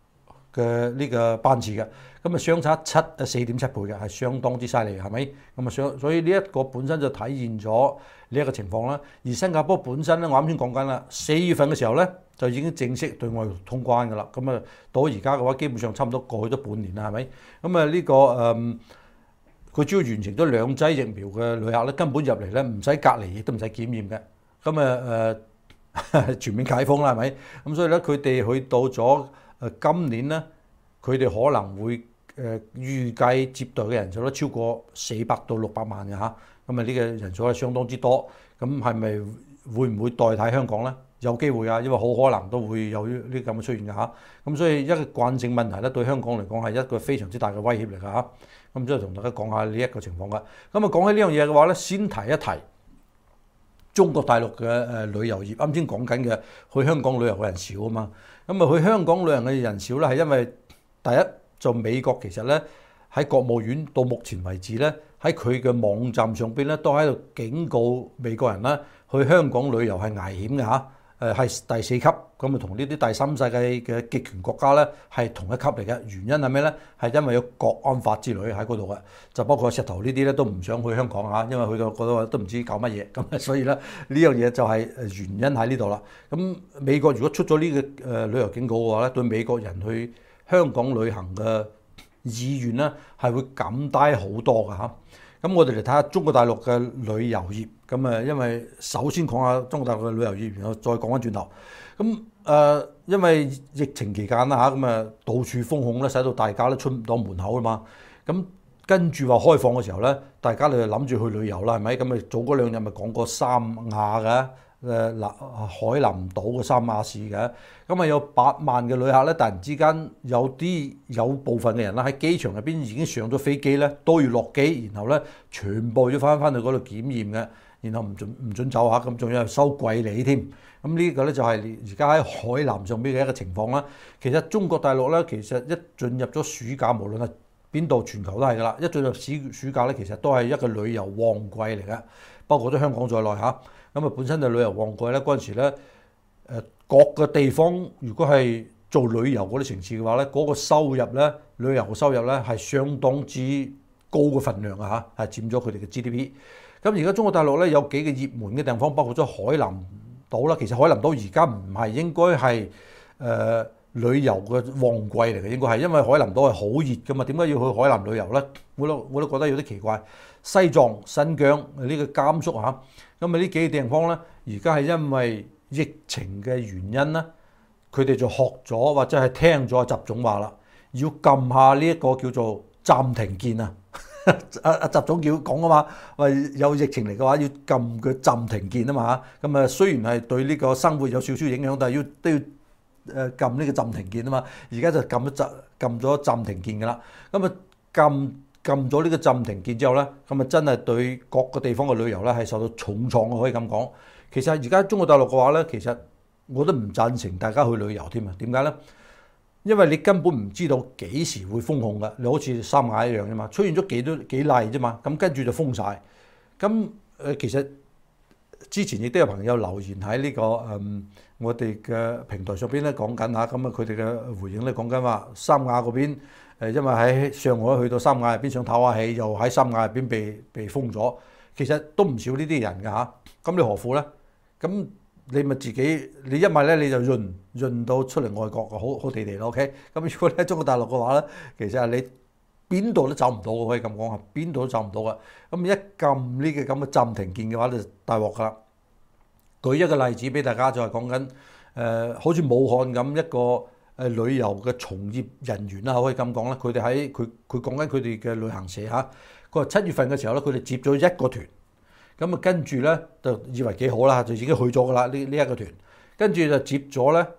嘅呢個班次嘅，咁啊相差4.7倍嘅，係相當之犀利，係咪？咁啊所以呢一個本身就體現咗呢一個情況啦。而新加坡本身咧，我啱先講緊啦，4月份嘅時候咧就已經正式對外通關㗎啦。咁啊到而家嘅話，基本上差唔多過去咗半年啦，係咪？咁啊呢個佢只要完成咗2劑疫苗嘅旅客咧，根本入嚟咧唔使隔離，亦都唔使檢驗嘅。咁全面解封啦，係咪？咁所以咧，佢哋去到咗今年咧，佢哋可能會預計接待嘅人數都超過400到600萬嘅嚇。咁呢個人數係相當之多。咁係咪會唔會代替香港咧？有機會啊，因為好可能都會有呢啲咁嘅出現嘅嚇。咁所以一個慣性問題咧，對香港嚟講係一個非常之大嘅威脅嚟㗎嚇。咁所以同大家講下呢一個情況㗎。咁啊講起呢樣嘢嘅話咧，先提一提中國大陸嘅旅遊業。啱先講緊嘅去香港旅遊嘅人少啊嘛。咁啊去香港旅遊嘅人少咧，係因為第一就美國其實咧喺國務院到目前為止咧喺佢嘅網站上邊咧都喺度警告美國人啦，去香港旅遊係危險嘅嚇。係第4級，咁啊同呢啲第三世界嘅極權國家咧係同一級嚟嘅。原因係咩咧？係因為有國安法之類喺嗰度嘅，就包括石頭呢啲咧都唔想去香港嚇，因為去到嗰度都唔知搞乜嘢。咁所以咧呢樣嘢就係原因喺呢度啦。咁美國如果出咗呢個旅遊警告嘅話咧，對美國人去香港旅行嘅意願咧係會減低好多㗎嚇。咁我哋嚟睇下中國大陸嘅旅遊業。咁因為首先講下中國大陸嘅旅遊業，然後再講翻轉頭。咁因為疫情期間啦嚇，咁到處封控咧，使到大家都出唔到門口啊嘛。咁跟住話開放嘅時候咧，大家就諗住去旅遊啦，係咪？咁早嗰2日咪講過三亞嘅海南島嘅三亞市嘅。咁有8萬嘅旅客咧，突然之間有部分嘅人啦喺機場入邊已經上咗飛機咧，都要落機，然後咧全部要翻去嗰度檢驗嘅。然後唔准走嚇，咁仲要收貴利添。咁呢個咧就係而家喺海南上邊嘅一個情況啦。其實中國大陸咧，其實一進入咗暑假，無論係邊度，全球都係噶啦。一進入暑假咧，其實都係一個旅遊旺季嚟嘅，包括咗香港在內嚇。咁本身就旅遊旺季咧，嗰陣時咧各個地方如果係做旅遊嗰啲城市嘅話咧，嗰個收入咧，旅遊嘅收入咧係相當之高嘅份量啊嚇，係佔咗佢哋嘅 GDP。咁而家中國大陸咧有幾個熱門嘅地方，包括咗海南島啦。其實海南島而家唔係應該係旅遊嘅旺季嚟嘅，應該係因為海南島係好熱㗎嘛。點解要去海南旅遊咧？我都覺得有啲奇怪。西藏、新疆呢個甘肅嚇，咁呢幾個地方咧，而家係因為疫情嘅原因咧，佢哋就學咗或者係聽咗習總話啦，要撳下呢一個叫做暫停鍵啊。習總叫講啊嘛，話有疫情嚟嘅話要撳個暫停鍵啊嘛嚇。咁雖然係對呢個生活有少少影響，但係都要撳呢個暫停鍵啊嘛。而家就撳咗暫停鍵㗎啦。咁撳咗呢個暫停鍵之後咧，咁真係對各個地方嘅旅遊咧係受到重創嘅，可以咁講。其實而家中國大陸嘅話咧，其實我都唔贊成大家去旅遊添啊。點解咧？因為你根本唔知道幾時會封控㗎，你好似三亞一樣啫嘛，出現咗幾例啫嘛，咁跟住就封晒。咁其實之前亦都有朋友留言喺呢個我哋嘅平台上邊咧講緊嚇，咁佢哋嘅回應咧講緊話三亞嗰邊因為喺上海去到三亞入邊想唞下氣，又喺三亞入邊被封咗，其實都唔少呢啲人㗎嚇。咁你何苦咧？咁你咪自己，你一咪咧你就潤到出嚟外國好地地咯 ，OK？ 咁如果咧中國大陸嘅話咧，其實係你邊度都走唔到嘅，可以咁講啊，邊度都走唔到嘅。咁一撳呢個咁嘅暫停鍵嘅話，就大鑊㗎啦。舉一個例子俾大家，就係講緊好似武漢咁一個旅遊嘅從業人員啦，可以咁講啦。佢哋喺佢講緊佢哋嘅旅行社嚇，佢話7月份嘅時候咧，佢哋接咗一個團。咁跟住咧就以為幾好啦，就已經去咗噶啦呢一個團，跟住就接咗咧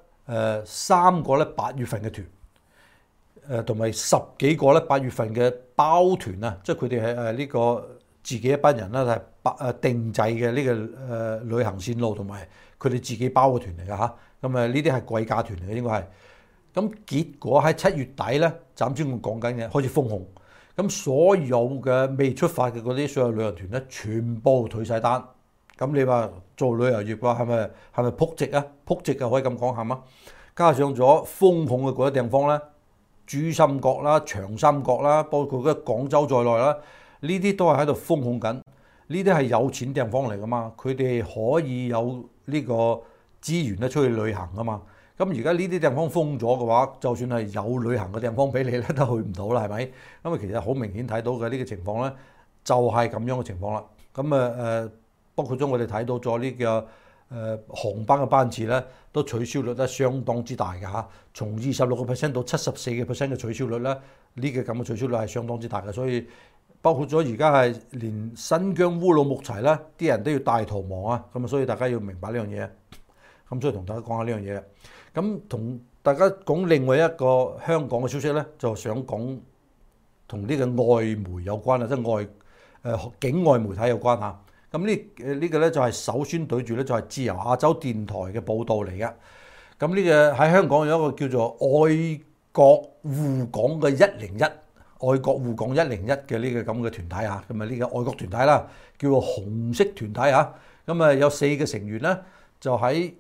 3個咧8月份嘅團，同埋10幾個咧8月份嘅包團啊，即係佢哋係呢個自己一班人啦，係定制嘅呢個旅行線路，同埋佢哋自己包嘅團嚟㗎嚇。咁呢啲係貴價團嚟嘅應該係。咁結果喺7月底咧，暫時我講緊嘅開始封控。咁所有嘅未出發嘅嗰啲所有旅遊團咧，全部退晒單。咁你話做旅遊業嘅話，係咪撲直啊？撲直啊，可以咁講係嘛？加上咗封控嘅嗰啲地方咧， 珠三角啦、長三角啦，包括嘅廣州在內啦，呢啲都係喺度封控緊。呢啲係有錢地方嚟噶嘛，佢哋可以有呢個資源咧出去旅行噶嘛。咁而家呢啲地方封咗嘅話，就算係有旅行嘅地方俾你咧，都去唔到啦，係咪？咁啊，其實好明顯睇到嘅呢個情況咧，就係咁樣嘅情況啦。咁包括咗我哋睇到咗呢個航班嘅班次咧，都取消率咧相當之大嘅嚇，從26%到74%嘅取消率咧，呢個咁嘅取消率係相當之大嘅，所以包括咗而家係連新疆烏魯木齊咧，啲人都要大逃亡啊！咁啊，所以大家要明白呢樣嘢。咁所以同大家講下呢樣嘢。咁同大家講另外一個香港嘅消息咧，就想講同呢個外媒有關啊，即係境外媒體有關嚇。咁呢個咧就係首先對住咧就係自由亞洲電台嘅報導嚟嘅。咁呢個喺香港有一個叫做愛國護港嘅101，愛國護港101嘅呢個咁嘅團體嚇，咁啊呢個愛國團體啦，叫做紅色團體嚇。咁啊有4個成員咧，就喺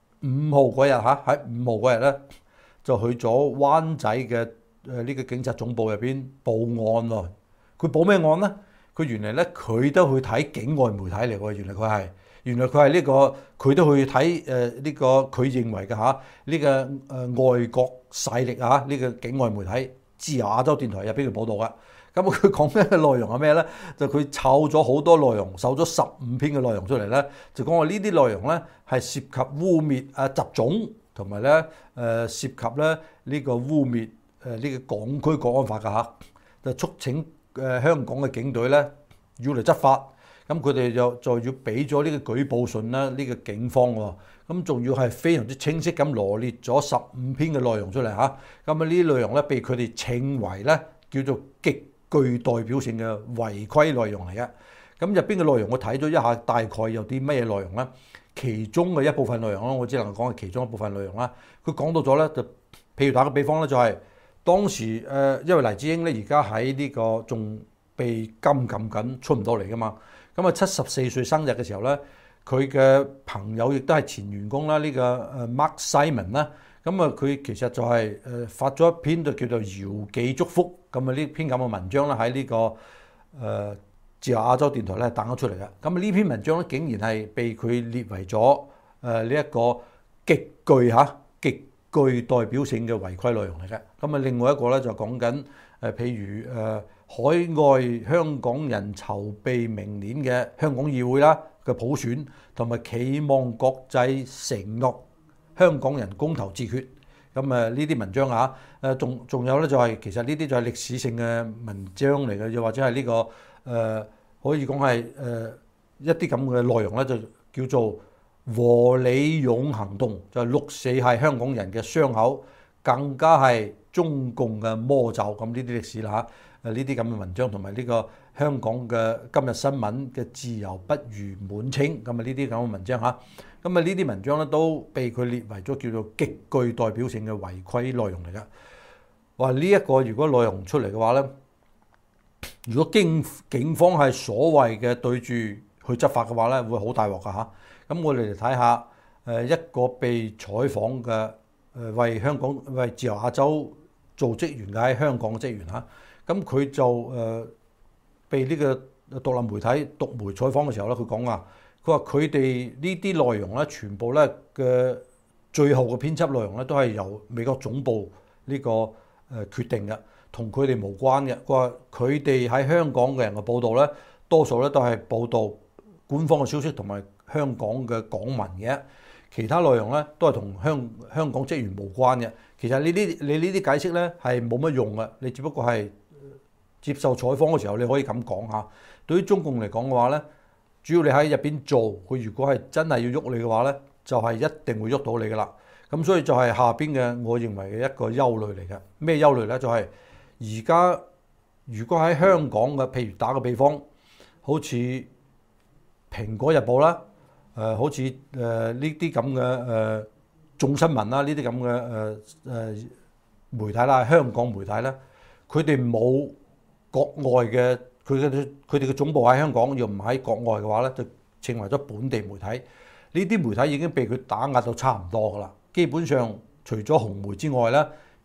5號嗰日嚇，喺5號嗰日咧就去咗灣仔嘅呢個警察總部入邊報案喎。佢報咩案咧？佢原來咧佢都去睇境外媒體嚟喎。原來佢係呢個佢都去睇呢個佢認為嘅嚇呢個外國勢力啊，呢個境外媒體自由亞洲電台入邊嘅報導嘅。咁佢講咩內容係咩咧？就佢湊咗好多內容，搜咗15篇嘅內容出嚟咧，就講話呢啲內容咧係涉及污蔑習總，同埋咧涉及咧呢個污蔑呢個港區國安法嘅嚇，就促請香港嘅警隊咧要嚟執法。咁佢哋就要俾咗呢個舉報信啦，呢個警方喎，咁仲要係非常之清晰咁羅列咗15篇嘅內容出嚟嚇。咁啊呢啲內容咧被佢哋稱為咧叫做極具代表性嘅違規內容嚟嘅。咁入邊嘅內容我睇咗一下，大概有啲咩內容咧？其中嘅一部分內容啦，我只能講係其中一部分內容啦。佢講到咗咧，就譬如打個比方咧，就係當時因為黎智英咧而家喺呢個仲被監禁緊，出唔到嚟噶嘛。咁啊74歲生日嘅時候咧，佢嘅朋友亦都係前員工啦，呢個Mark Simon 啦。咁啊，佢其實就係發咗一篇就叫做遙寄祝福，咁啊呢篇咁嘅文章咧喺呢個自由亞洲電台咧彈咗出嚟嘅。咁啊呢篇文章咧竟然係被佢列為咗呢一個極具代表性嘅違規內容嚟嘅。咁啊另外一個咧就講緊譬如海外香港人籌備明年嘅香港議會啦嘅普選，同埋期望國際承諾香港人公投自決。咁呢啲文章嚇，仲有咧就係其實呢啲就係歷史性嘅文章嚟嘅，又或者係呢個可以講係一啲咁嘅內容咧，就叫做和理擁行動，就係6·4係香港人嘅傷口，更加係中共嘅魔咒。咁呢啲歷史啦嚇，呢啲咁嘅文章同埋呢個香港嘅今日新聞嘅自由不如滿清，咁啊呢啲咁嘅文章嚇。咁啊呢啲文章咧都被佢列為咗叫做極具代表性嘅違規內容嚟㗎。話呢一個如果內容出嚟嘅話咧，如果警方係所謂嘅對住去執法嘅話咧，會好大鑊㗎嚇。咁我哋嚟睇下一個被採訪嘅為自由亞洲做職員嘅喺香港嘅職員嚇，咁佢就被呢個獨立媒體獨媒採訪嘅時候咧，佢講話。佢話佢哋呢啲內容咧，全部咧嘅最後嘅編輯內容咧，都係由美國總部呢個決定嘅，同佢哋無關嘅。佢話佢哋喺香港嘅人嘅報導咧，多數咧都係報導官方嘅消息同埋香港嘅港聞嘅，其他內容咧都係同香港職員無關嘅。其實你呢啲解釋咧係冇乜用嘅，你只不過係接受採訪嘅時候你可以咁講下。對於中共嚟講嘅話咧，主要你喺入邊做，佢如果係真係要喐你嘅話咧，就係一定會喐到你噶啦。咁所以就係下邊嘅，我認為嘅一個憂慮嚟嘅。咩憂慮咧？就係而家如果喺香港嘅，譬如打個比方，好似蘋果日報啦，好似呢啲咁嘅眾新聞啦，呢啲咁嘅媒體啦，香港媒體咧，佢哋冇國外嘅。佢哋嘅總部喺香港，又唔喺國外嘅話咧，就稱為咗本地媒體。呢啲媒體已經被佢打壓到差唔多噶啦。基本上除咗紅媒之外咧，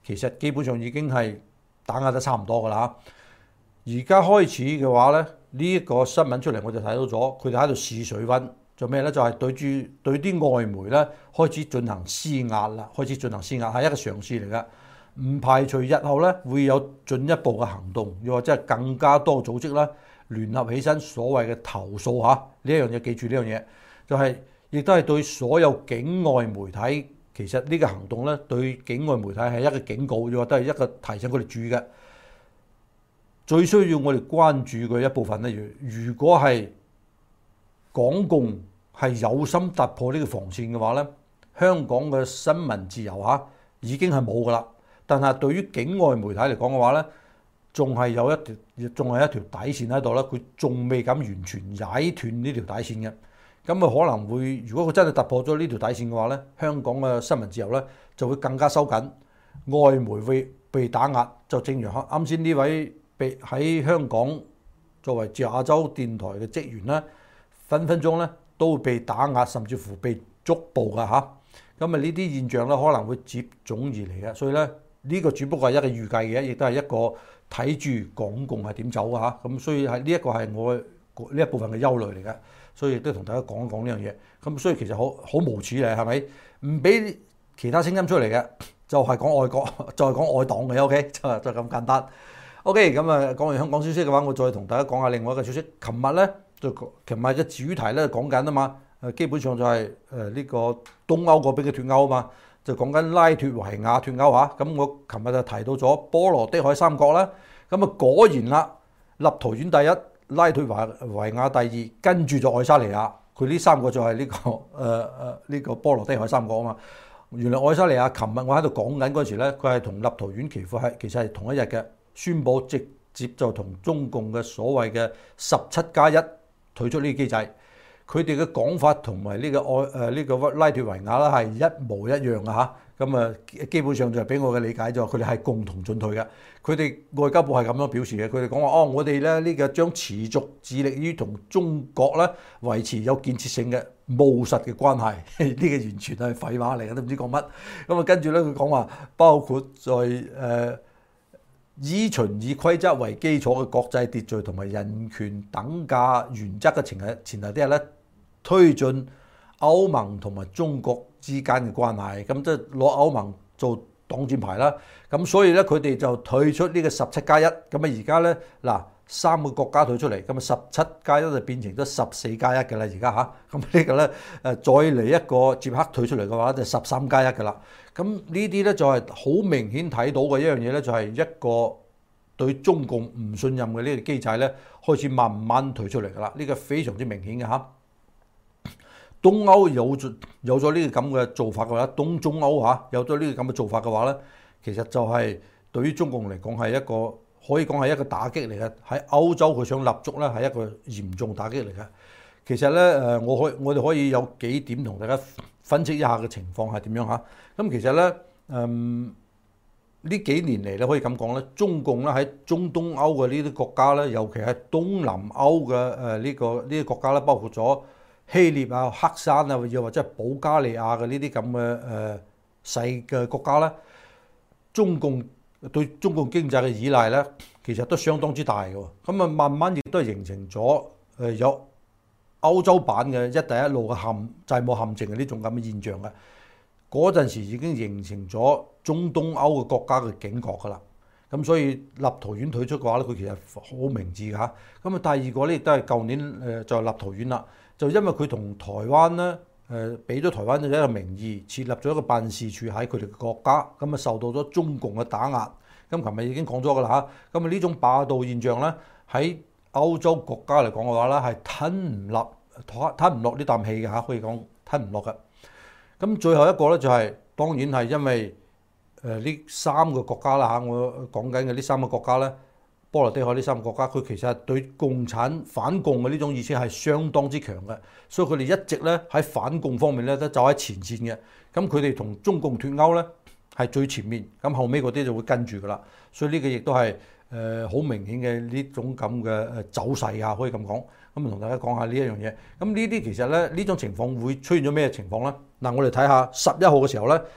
其實基本上已經係打壓得差唔多㗎啦。而家開始嘅話咧，呢一個新聞出嚟我就睇到咗，佢哋喺度試水溫，做咩咧？就係對啲外媒咧開始進行施壓啦，開始進行施壓係一個嘗試嚟㗎，唔排除日後咧會有進一步嘅行動，又或者係更加多組織啦聯合起身所謂嘅投訴嚇呢一樣嘢，記住呢樣嘢，就係亦都係對所有境外媒體，其實呢個行動咧對境外媒體係一個警告，又或者係一個提醒佢哋注意嘅。最需要我哋關注嘅一部分咧，如果係港共係有心突破呢個防線嘅話咧，香港嘅新聞自由已經係冇㗎啦。但係對於境外媒體嚟講嘅話咧，仲係一條底線喺度啦，佢仲未敢完全踩斷呢條底線嘅。咁啊可能會，如果佢真係突破咗呢條底線嘅話咧，香港嘅新聞自由咧就會更加收緊，外媒會被打壓。就正如啱先呢位喺香港作為自由亞洲電台嘅職員咧，分分鐘咧都會被打壓，甚至乎被捉捕㗎嚇。咁啊呢啲現象咧可能會接踵而嚟嘅，所以咧呢個只不過係一個預計嘅，亦都係一個睇住港共係點走㗎嚇。咁所以係呢一個係我呢一部分嘅憂慮嚟嘅，所以亦都同大家講一講呢樣嘢。咁所以其實好無恥嘅，係咪？唔俾其他聲音出嚟嘅，就係講愛國，就係講愛黨嘅。OK，就咁簡單。OK， 咁啊講完香港消息嘅話，我再同大家講下另外一個消息。琴日嘅主題咧講緊啊嘛，基本上就係呢個東歐嗰邊嘅脫歐啊嘛，就講緊拉脫維亞脫歐嚇。咁我琴日就提到咗波羅的海三國啦。咁啊果然啦，立陶宛第一，拉脫維亞第二，跟住就愛沙尼亞。佢呢三個就係呢個波羅的海三國啊嘛。原來愛沙尼亞琴日我喺度講緊嗰時咧，佢係同立陶宛其實係同一日嘅。宣布直接就同中共嘅所謂嘅17+1退出呢個機制，佢哋嘅講法同埋呢個拉脫維亞啦係一模一樣嘅嚇。咁啊基本上就係俾我嘅理解就係佢哋係共同進退嘅。佢哋外交部係咁樣表示嘅，佢哋講話我哋咧呢個將持續致力於同中國咧維持有建設性嘅務實嘅關係。呢個完全係廢話嚟嘅，都唔知講乜。咁啊跟住咧佢講話包括在依循以規則為基礎嘅國際秩序同埋人權等價原則嘅前提底下咧，推進歐盟同埋中國之間嘅關係，咁即係攞歐盟做擋箭牌啦。咁所以咧佢哋就退出呢個17+1。咁啊而家咧嗱3個國家退出嚟，咁啊17+1就變成咗14+1嘅啦。而家嚇咁呢個咧再嚟一個捷克退出嚟嘅話就13+1嘅啦。咁呢啲咧就係好明顯睇到嘅一樣嘢咧，就係一個對中共唔信任嘅呢個機制咧，開始慢慢退出嚟㗎啦。呢個非常之明顯嘅嚇。東歐有咗呢個咁嘅做法嘅話，中歐有咗呢個咁嘅做法嘅話咧，其實就係對於中共嚟講係一個可以講係一個打擊嚟嘅。喺歐洲佢想立足咧係一個嚴重打擊嚟嘅。其實咧我哋可以有幾點同大家分析一下嘅情況係點樣嚇。咁其實咧呢幾年嚟咧可以咁講咧，中共咧喺中東歐嘅呢啲國家咧，尤其係東南歐嘅呢啲國家咧，包括咗希臘啊、黑山啊，又或者係保加利亞嘅呢啲咁嘅細嘅國家咧，中共對中共經濟嘅依賴咧，其實都相當之大嘅。咁啊，慢慢亦都係形成咗有歐洲版嘅一帶一路嘅債務陷阱嘅呢種咁嘅現象嘅。嗰陣時已經形成咗中東歐嘅國家嘅警覺㗎啦。咁所以立陶宛退出嘅話咧，佢其實好明智㗎嚇。咁啊，第二個咧亦都係舊年就係立陶宛啦，就因為佢同台灣咧俾咗台灣嘅一個名義，設立咗一個辦事處喺佢哋嘅國家，咁啊受到咗中共嘅打壓。咁琴日已經講咗㗎啦嚇。咁啊呢種霸道現象咧喺歐洲國家嚟講嘅話咧係吞唔落呢啖氣嘅嚇，可以講吞唔落嘅。咁最後一個咧就係當然係因為呢三個國家啦嚇，我講緊嘅呢三個國家咧，波羅的海呢三個國家，佢其實係對共產反共嘅呢種意識係相當之強嘅，所以佢哋一直咧喺反共方面咧都走喺前線嘅。咁佢哋同中共脫歐咧係最前面，咁後尾嗰啲就會跟住噶啦。所以呢個亦都係好明顯嘅呢種咁嘅走勢啊，可以咁講。咁同大家講下呢一樣嘢。咁呢啲其實咧呢種情況會出現咗咩情況咧？嗱，我哋睇下11號嘅時候咧，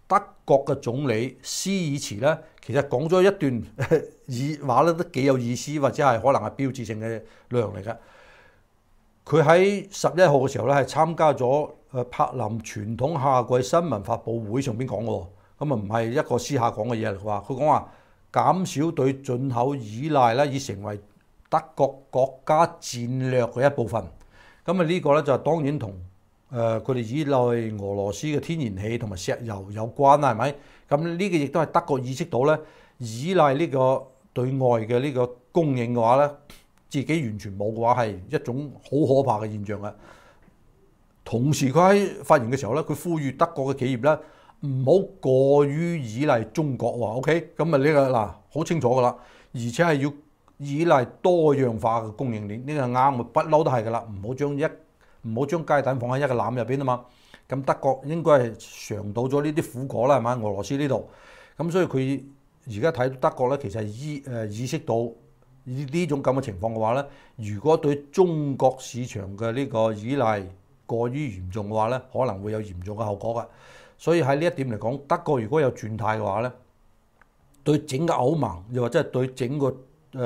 德國嘅總理施爾茨咧，其實講咗一段話咧，都幾有意思，或者係可能係標誌性嘅內容嚟嘅。佢喺11號嘅時候咧，係參加咗柏林傳統夏季新聞發佈會上邊講嘅，咁啊唔係一個私下講嘅嘢嚟嘅。佢講話減少對進口依賴咧，已成為德國國家戰略嘅一部分。咁啊呢個咧就當然同佢哋依賴俄羅斯嘅天然氣同埋石油有關啦，係咪？咁呢個亦都係德國意識到咧，依賴呢個對外嘅呢個供應嘅話咧，自己完全冇嘅話係一種好可怕嘅現象嘅。同時佢喺發言嘅時候咧，佢呼籲德國嘅企業咧唔好過於依賴中國喎。OK， 咁啊呢個嗱好清楚㗎啦，而且係要依賴多樣化嘅供應鏈，呢個啱嘅，不嬲都係㗎啦，唔好將雞蛋放喺一個籃入邊啊嘛。咁德國應該係嘗到咗呢啲苦果啦，係嘛？俄羅斯呢度，咁所以佢而家睇到德國咧，其實係意識到呢種咁嘅情況嘅話咧，如果對中國市場嘅呢個依賴過於嚴重嘅話咧，可能會有嚴重嘅後果㗎。所以喺呢一點嚟講，德國如果有轉態嘅話咧，對整個歐盟又或者係對整個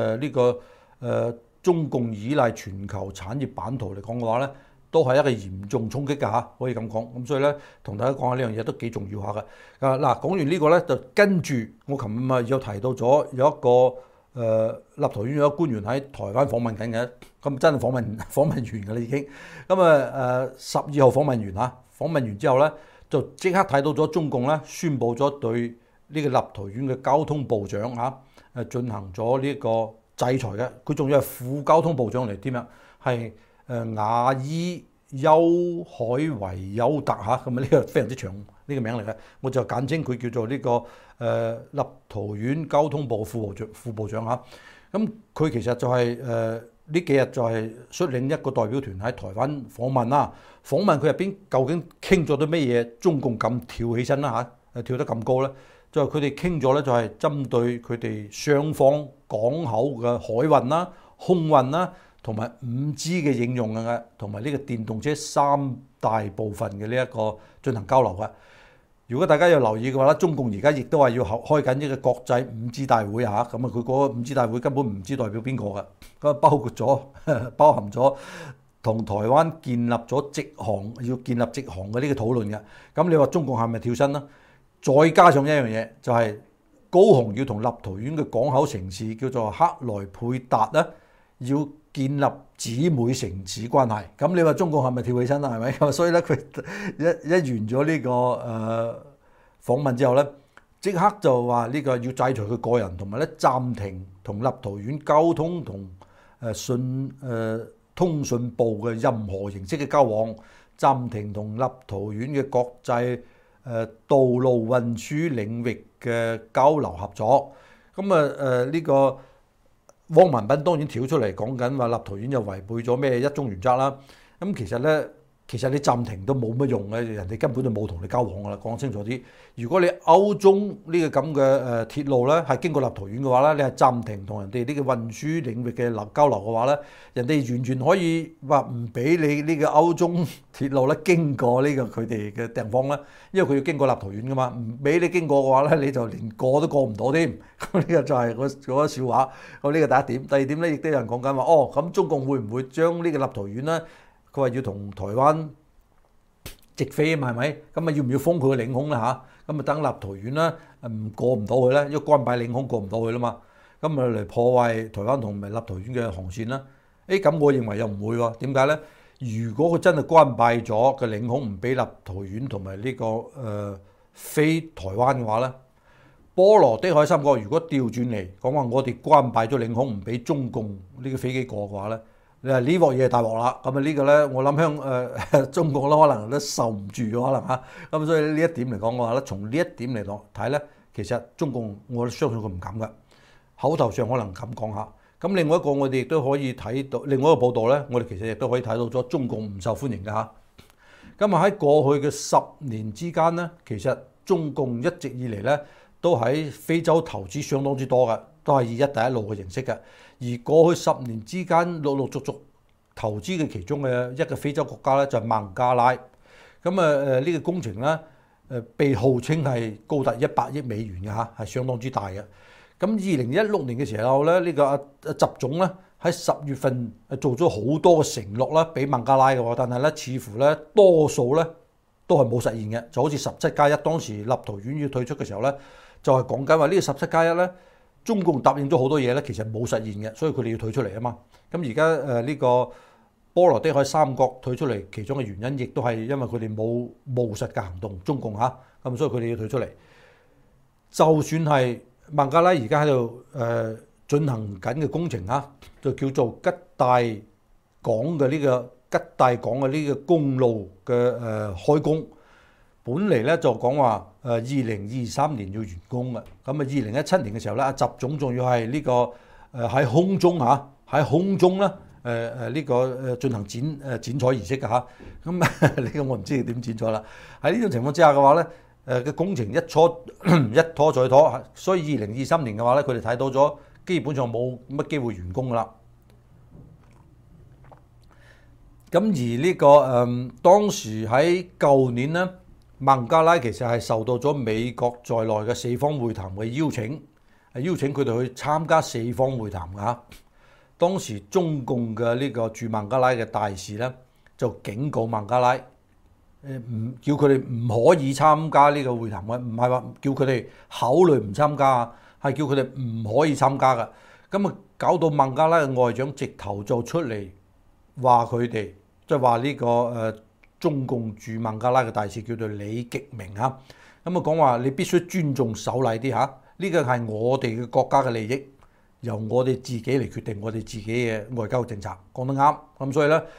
中共依賴全球產業版圖嚟講嘅話咧，都係一個嚴重衝擊㗎嚇，可以咁講。咁所以咧，同大家講下呢樣嘢都幾重要下嘅。嗱，講完呢個咧，就跟住我琴日咪有提到咗有一個立陶宛有一個官員喺台灣訪問緊嘅，咁真係訪問完㗎啦已經。咁12號訪問完嚇，訪問完之後咧，就即刻睇到咗中共咧宣布咗對呢個立陶宛嘅交通部長嚇進行咗呢個制裁嘅。佢仲要係副交通部長嚟添啊，係雅伊休海維休特嚇，咁啊呢個非常之長呢個名嚟嘅，我就簡稱佢叫做呢個立陶宛交通部副部長嚇。咁佢其實就係呢幾日就係率領一個代表團喺台灣訪問啦。訪問佢入邊究竟傾咗啲咩嘢？中共咁跳起身啦嚇，跳得咁高咧，就係佢哋傾咗咧，就係針對佢哋雙方港口嘅海運啦、空運啦，同埋5G 嘅應用嘅，同埋呢個電動車3大部分嘅呢一個進行交流嘅。如果大家有留意嘅話咧，中共而家亦都話要開緊呢個國際5G大會嚇，咁啊佢嗰個5G大會根本唔知代表邊個嘅，咁包含咗同台灣建立咗直航，要建立直航嘅呢個討論嘅。咁你話中共係咪跳身呢？再加上一樣嘢，就係高雄要同立陶宛嘅港口城市叫做克萊佩達咧，要建立姊妹城市關係。咁你話中共係咪跳起身啦？係咪？咁所以咧，佢一完咗呢個訪問之後咧，即刻就話呢個要制裁佢個人，同埋咧暫停同立陶宛交通同通訊部嘅任何形式嘅交往，暫停同立陶宛嘅國際道路運輸領域嘅交流合作。咁呢個汪文斌當然跳出嚟講緊話立陶宛又違背咗咩一中原則啦。咁其實你暫停都冇乜用嘅，人哋根本就冇同你交往噶啦。講清楚啲，如果你歐中呢個咁嘅鐵路咧係經過立陶宛嘅話咧，你係暫停同人哋呢個運輸領域嘅交流嘅話咧，人哋完全可以話唔俾你呢個歐中鐵路咧經過呢個佢哋嘅地方咧，因為佢要經過立陶宛噶嘛，唔俾你經過嘅話咧，你就連過都過唔到添。咁呢個就係嗰個笑話。咁呢個第一點，第二點咧亦都有人講緊話，咁中共會唔會將呢個立陶宛咧？佢話要同台灣直飛啊嘛，係咪？咁啊要唔要封佢嘅領空咧嚇？咁啊等立陶宛咧過唔到去咧，因為關閉領空過唔到去啦嘛。咁啊嚟破壞台灣同埋立陶宛嘅航線啦。咁我認為又唔會喎。點解咧？如果佢真係關閉咗嘅領空，唔俾立陶宛同埋呢個飛台灣嘅話咧，波羅的海三國如果調轉嚟講話，我哋關閉咗領空，唔俾中共呢個飛機過嘅話咧，你話呢鑊嘢大鑊啦，咁啊呢個咧，我諗中國咧可能都受唔住咗可能嚇，咁所以呢一點嚟講嘅話咧，從呢一點嚟睇咧，其實中共我相信佢唔敢嘅，口頭上可能咁講下。咁另外一個我哋亦都可以睇到，另外一個報道咧，我哋其實亦都可以睇到咗中共唔受歡迎嘅嚇。咁啊喺過去嘅10年之間咧，其實中共一直以嚟咧都喺非洲投資相當之多嘅，都係以一帶一路嘅形式嘅。而過去10年之間陸陸續續投資嘅其中嘅一個非洲國家咧就係孟加拉。咁呢個工程咧被號稱係高達100億美元嘅嚇，係相當之大嘅。咁2016年嘅時候咧，呢個阿習總咧喺10月份做咗好多嘅承諾啦，俾孟加拉嘅喎，但係咧似乎咧多數咧都係冇實現嘅，就好似17+1當時立陶宛要退出嘅時候咧，就係講緊話呢個17+1咧，中共答應咗好多嘢咧，其實冇實現嘅，所以佢哋要退出嚟啊嘛。咁而家呢個波羅的海三國退出嚟，其中嘅原因亦都係因為佢哋冇務實嘅行動，中共嚇，咁所以佢哋要退出嚟。就算係孟加拉而家喺度進行緊嘅工程嚇，就叫做吉大港嘅呢個公路嘅開工，本嚟咧就講話2023年要完工嘅，咁啊2017年嘅時候咧，阿習總仲要係呢個喺空中咧呢個進行剪彩儀式嘅嚇，咁呢個我唔知點剪彩啦。喺呢種情況之下嘅話咧，嘅工程一拖再拖，所以2023年嘅話咧，佢哋睇到咗基本上冇乜機會完工噶啦。咁而呢個當時喺舊年咧，孟加拉其實係受到咗美國在內嘅四方會談嘅邀請佢哋去參加四方會談㗎。當時中共嘅呢個駐孟加拉嘅大使咧，就警告孟加拉，叫佢哋唔可以參加呢個會談嘅，唔係話叫佢哋考慮唔參加啊，係叫佢哋唔可以參加㗎。咁啊，搞到孟加拉嘅外長直頭就出嚟話佢哋，即係話呢個中共駐孟加拉嘅大使叫做李極明嚇，咁啊講話你必須尊重守禮啲嚇，呢個係我哋嘅國家嘅利益。由我哋自己嚟決定我哋自己嘅外交政策，講得啱。咁所以咧，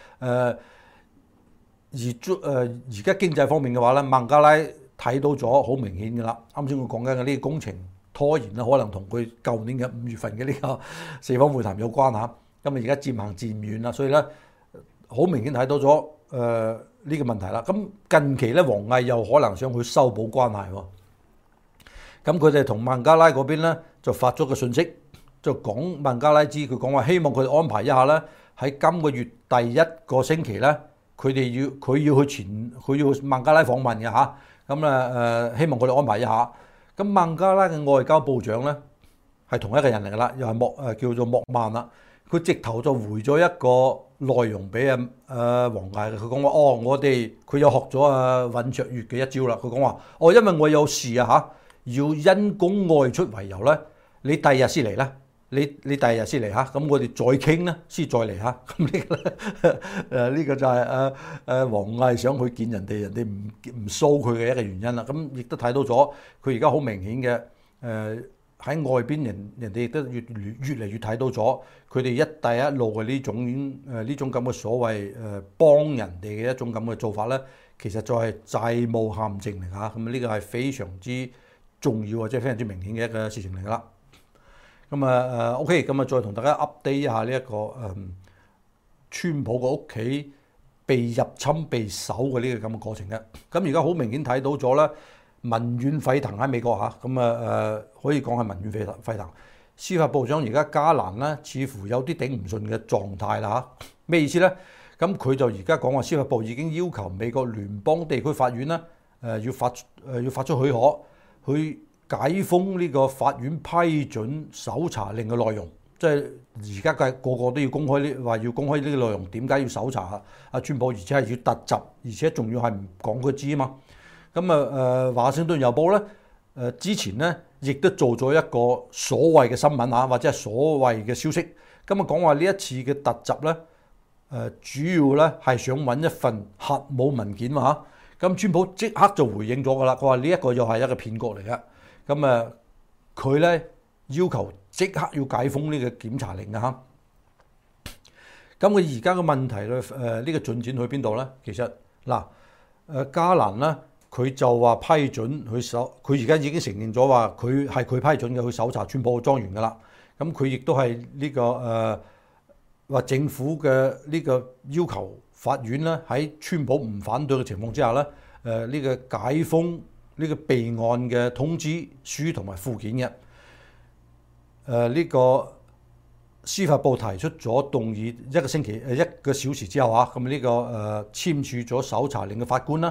而家經濟方面嘅話咧，孟加拉睇到咗好明顯嘅啦。啱先我講緊嘅呢個工程拖延咧，可能同佢舊年嘅5月份嘅呢個四方會談有關嚇。咁而家漸行漸遠啦，所以咧好明顯睇到咗呢個問題啦。咁近期咧，王毅又可能想去修補關係喎。咁佢哋同孟加拉嗰邊咧就發咗個訊息。就講孟加拉知，佢講話希望佢哋安排一下咧，喺今個月第一個星期咧，佢要去孟加拉訪問嘅嚇，咁希望佢哋安排一下。咁孟加拉嘅外交部長咧係同一個人嚟㗎啦，又係叫做莫曼啦。佢直頭就回咗一個內容俾王毅，佢講話佢又學咗尹卓越嘅一招啦。佢講話因為我有事啊嚇，要因公外出為由咧，你第二日先嚟啦。你第二日先嚟嚇，咁我哋再傾啦，先再嚟嚇。咁呢個就係王毅想去見人哋唔騷佢嘅一個原因啦。咁亦都睇到咗，佢而家好明顯嘅喺外邊人哋亦都越嚟越睇到咗，佢哋一帶一路嘅呢種咁嘅所謂幫人哋嘅一種咁嘅做法咧，其實就係債務陷阱嚟嚇。咁呢個係非常之重要或者非常之明顯嘅一個事情嚟㗎啦。咁OK，咁再同大家 update 一下呢一個川普個屋企被入侵被搜嘅呢個咁嘅過程嘅。咁而家好明顯睇到咗咧，民怨沸騰喺美國嚇，可以講係民怨沸騰。司法部長而家加蘭咧，似乎有啲頂唔順嘅狀態啦嚇。咩意思咧？咁佢就而家講話司法部已經要求美國聯邦地區法院咧要發出許可去解封呢個法院批准搜查令嘅內容，即係而家個個都要公開話要公開呢個內容。點解要搜查啊？川普而且係要突襲，而且仲要係唔講佢知啊嘛。咁華盛頓郵報咧之前咧亦都做咗一個所謂嘅新聞啊，或者係所謂嘅消息。咁講話呢一次嘅突襲咧主要咧係想揾一份核武文件嘛嚇。咁川普即刻就回應咗㗎啦，佢話呢一個又係一個騙局嚟嘅。咁佢咧要求即刻要解封呢個檢查令嘅嚇。咁佢而家嘅問題咧呢個進展去邊度咧？其實加蘭咧佢就話批准佢而家已經承認咗話佢批准嘅去搜查川普嘅莊園㗎啦。咁佢亦都係呢個話政府嘅呢個要求法院咧喺川普唔反對嘅情況之下咧呢個解封呢個備案嘅通知書同埋附件嘅，呢個司法部提出咗動議一個小時之後啊，咁呢個簽署咗搜查令嘅法官啦，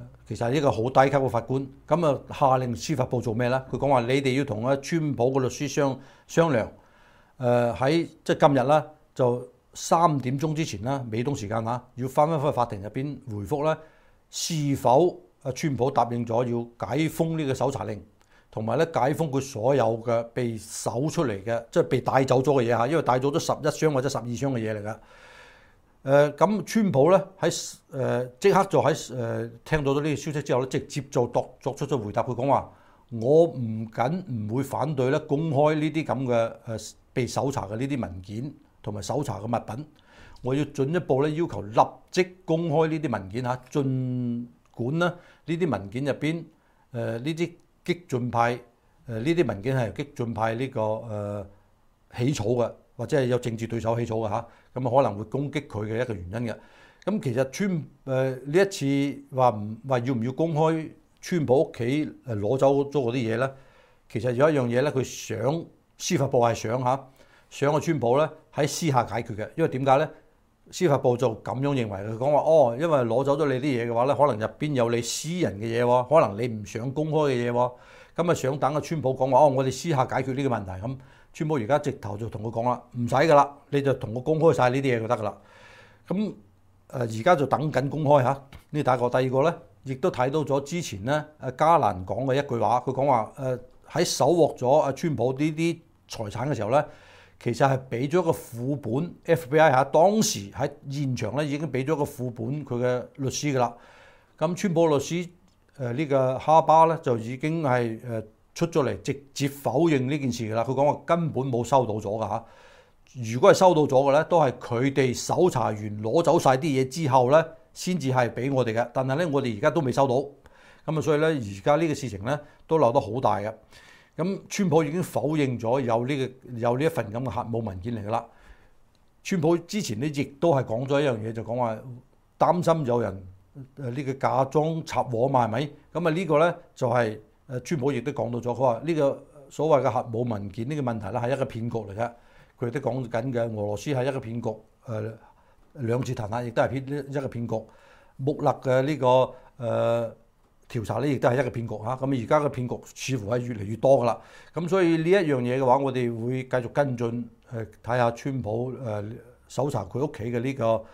其實係一個好低級嘅法官，咁啊下令司法部做咩咧？佢講話你哋要同川普嘅律師商量，喺即係今日啦，就3點鐘之前啦，美東時間嚇，要翻去法庭入邊回覆咧，是否川普答應咗要解封呢個搜查令，同埋咧解封佢所有嘅被搜出嚟嘅，即係被帶走咗嘅嘢嚇，因為帶走咗11箱或者12箱嘅嘢嚟㗎。咁川普咧喺即刻就喺聽到咗呢個消息之後咧，直接就作出咗回答。佢講話：我唔會反對咧公開呢啲咁嘅被搜查嘅呢啲文件同埋搜查嘅物品。我要進一步咧要求立即公開呢啲文件嚇，儘管咧呢啲文件入邊呢啲激進派呢啲文件係由激進派呢個起草嘅，或者係有政治對手起草嘅嚇。咁可能會攻擊佢嘅一個原因嘅。咁其實呢一次話要唔要公開川普屋企攞走咗嗰啲嘢咧？其實有一樣嘢咧，佢想司法部係想川普咧喺私下解決嘅。因為點解咧？司法部就咁樣認為，佢講話因為攞走咗你啲嘢嘅話咧，可能入邊有你私人嘅嘢喎，可能你唔想公開嘅嘢喎。咁啊想等川普講話我哋私下解決呢個問題咁。川普而家直頭就同佢講啦，唔使噶啦，你就同我公開晒呢啲嘢就得噶啦。咁而家就等緊公開嚇。呢第一個，第二個咧，亦都睇到咗之前咧加蘭講嘅一句話，佢講話喺搜獲咗川普呢啲財產嘅時候咧，其實係俾咗個副本 FBI 嚇，當時喺現場咧已經俾咗個副本佢嘅律師噶啦。咁川普律師呢個哈巴咧就已經係出咗嚟直接否認呢件事㗎啦。佢講話根本冇收到咗㗎嚇。如果係收到咗嘅咧，都係佢哋搜查完攞走晒啲嘢之後咧，先至係俾我哋嘅。但係咧，我哋而家都未收到。咁啊，所以咧，而家呢個事情咧都鬧得好大嘅。咁川普已經否認咗有呢一份咁嘅核武文件嚟㗎啦。川普之前咧亦都係講咗一樣嘢，就講話擔心有人呢個假裝插和嘛，係咪？咁啊呢個咧就係。川普亦都講到咗，佢話呢個所謂嘅核武文件呢個問題咧係一個騙局嚟嘅。佢都講緊嘅，俄羅斯係一個騙局。兩次彈劾亦都係一個騙局。穆勒嘅呢個調查咧亦都係一個騙局嚇。咁而家嘅騙局似乎係越嚟越多㗎啦。咁所以呢一樣嘢嘅話，我哋會繼續跟進睇下川普搜查佢屋企嘅呢個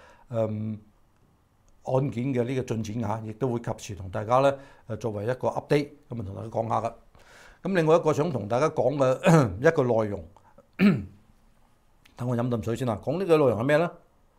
案件嘅呢個進展嚇，亦都會及時同大家咧作為一個 update 咁啊，同大家講下噶。咁另外一個想同大家講嘅一個內容，等我飲啖水先啦。講呢個內容係咩咧？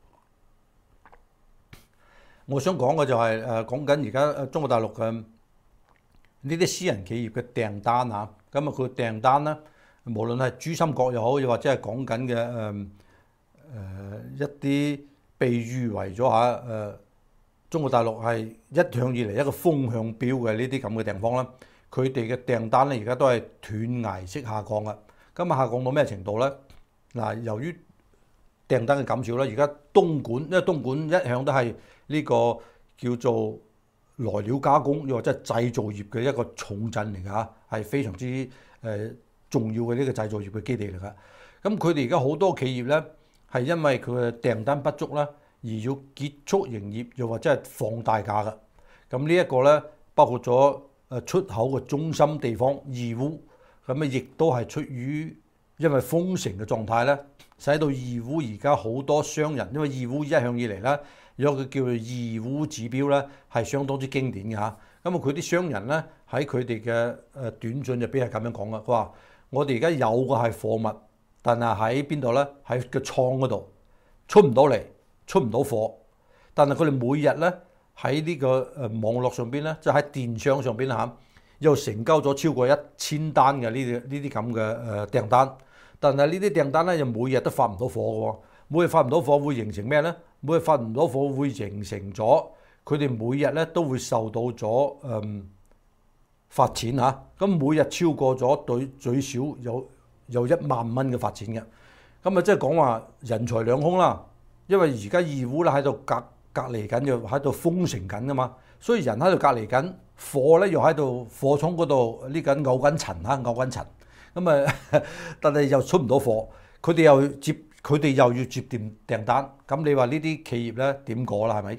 我想講嘅就係講緊而家中國大陸嘅呢啲私人企業嘅訂單嚇。咁啊，佢訂單咧，無論係珠三角又好，又或者係講緊嘅一啲被譽為咗中國大陸係一向以嚟一個風向標嘅呢啲咁嘅地方啦，佢哋嘅訂單咧而家都係斷崖式下降嘅。咁啊下降到咩程度咧？嗱，由於訂單嘅減少咧，而家東莞，因為東莞一向都係呢個叫做來料加工又或者係製造業嘅一個重鎮嚟㗎嚇，係非常之重要嘅呢個製造業嘅基地嚟㗎。咁佢哋而家好多企業咧係因為佢嘅訂單不足啦，而要結束營業，又或者係放大假嘅。咁呢一個咧，包括咗出口嘅中心地方義烏，咁啊亦都係出於因為封城嘅狀態咧，使到義烏而家好多商人，因為義烏一向以嚟咧有一個叫做義烏指標咧，係相當之經典嘅嚇。咁啊佢啲商人咧喺佢哋嘅短訊入邊係咁樣講嘅，佢話：我哋而家有嘅係貨物，但係喺邊度咧？喺個倉嗰度出唔到嚟。出唔到貨，但係佢哋每日咧喺呢個網絡上邊咧，即係喺電商上邊嚇，又成交咗超過1000單嘅呢啲咁嘅訂單。但係呢啲訂單咧，又每日都發唔到貨嘅喎。每日發唔到貨會形成咩咧？每日發唔到貨會形成咗佢哋每日咧都會受到咗罰錢嚇。咁每日超過咗最少有1萬蚊嘅罰錢嘅。咁啊，即係講話人財兩空啦。因為而家義烏咧喺度隔離緊，又喺度封城緊㗎嘛，所以人喺度隔離緊，貨咧又喺度貨倉嗰度呢緊嘔緊塵嚇，嘔緊塵。咁啊，但係又出唔到貨，佢哋又要接訂單。咁你話呢啲企業咧點過啦？係咪？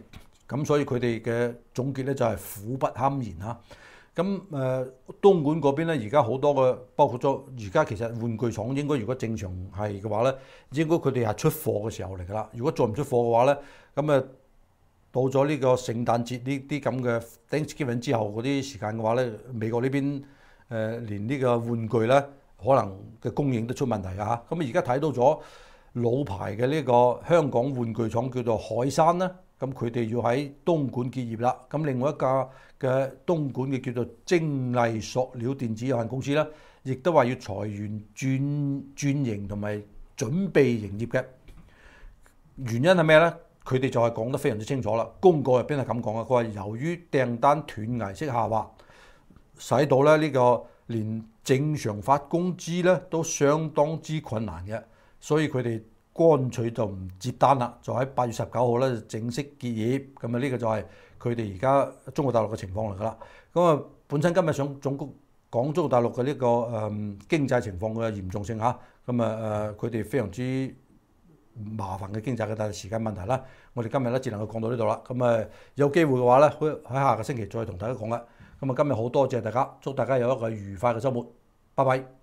咁所以佢哋嘅總結咧就係苦不堪言嚇。咁東莞嗰邊咧，而家好多嘅，包括咗而家其實玩具廠應該如果正常係嘅話咧，應該佢哋係出貨嘅時候嚟㗎啦。如果再唔出貨嘅話咧，咁到咗呢個聖誕節呢啲咁嘅 Thanksgiving 之後嗰啲時間嘅話咧，美國呢邊連呢個玩具咧可能嘅供應都出問題㗎嚇。咁而家睇到咗老牌嘅呢個香港玩具廠叫做海山啦。咁佢哋要喺東莞結業啦。咁另外一家嘅東莞嘅叫做精麗塑料電子有限公司啦，亦都話要裁員轉型同埋準備營業嘅。原因係咩呢？佢哋就係講得非常之清楚啦。公告入邊係咁講嘅，佢話由於訂單斷崖式下滑，使到咧呢個連正常發工資咧都相當之困難嘅，所以佢哋乾脆就唔接單啦，就喺8月19號咧正式結業。咁呢個就係佢哋而家中國大陸嘅情況嚟㗎啦。咁本身今日想總局講中國大陸嘅呢個經濟情況嘅嚴重性嚇，佢哋非常之麻煩嘅經濟嘅，但係時間問題啦。我哋今日咧只能夠講到呢度啦。有機會嘅話咧，喺下個星期再同大家講啦。今日好多謝大家，祝大家有一個愉快嘅週末，拜拜。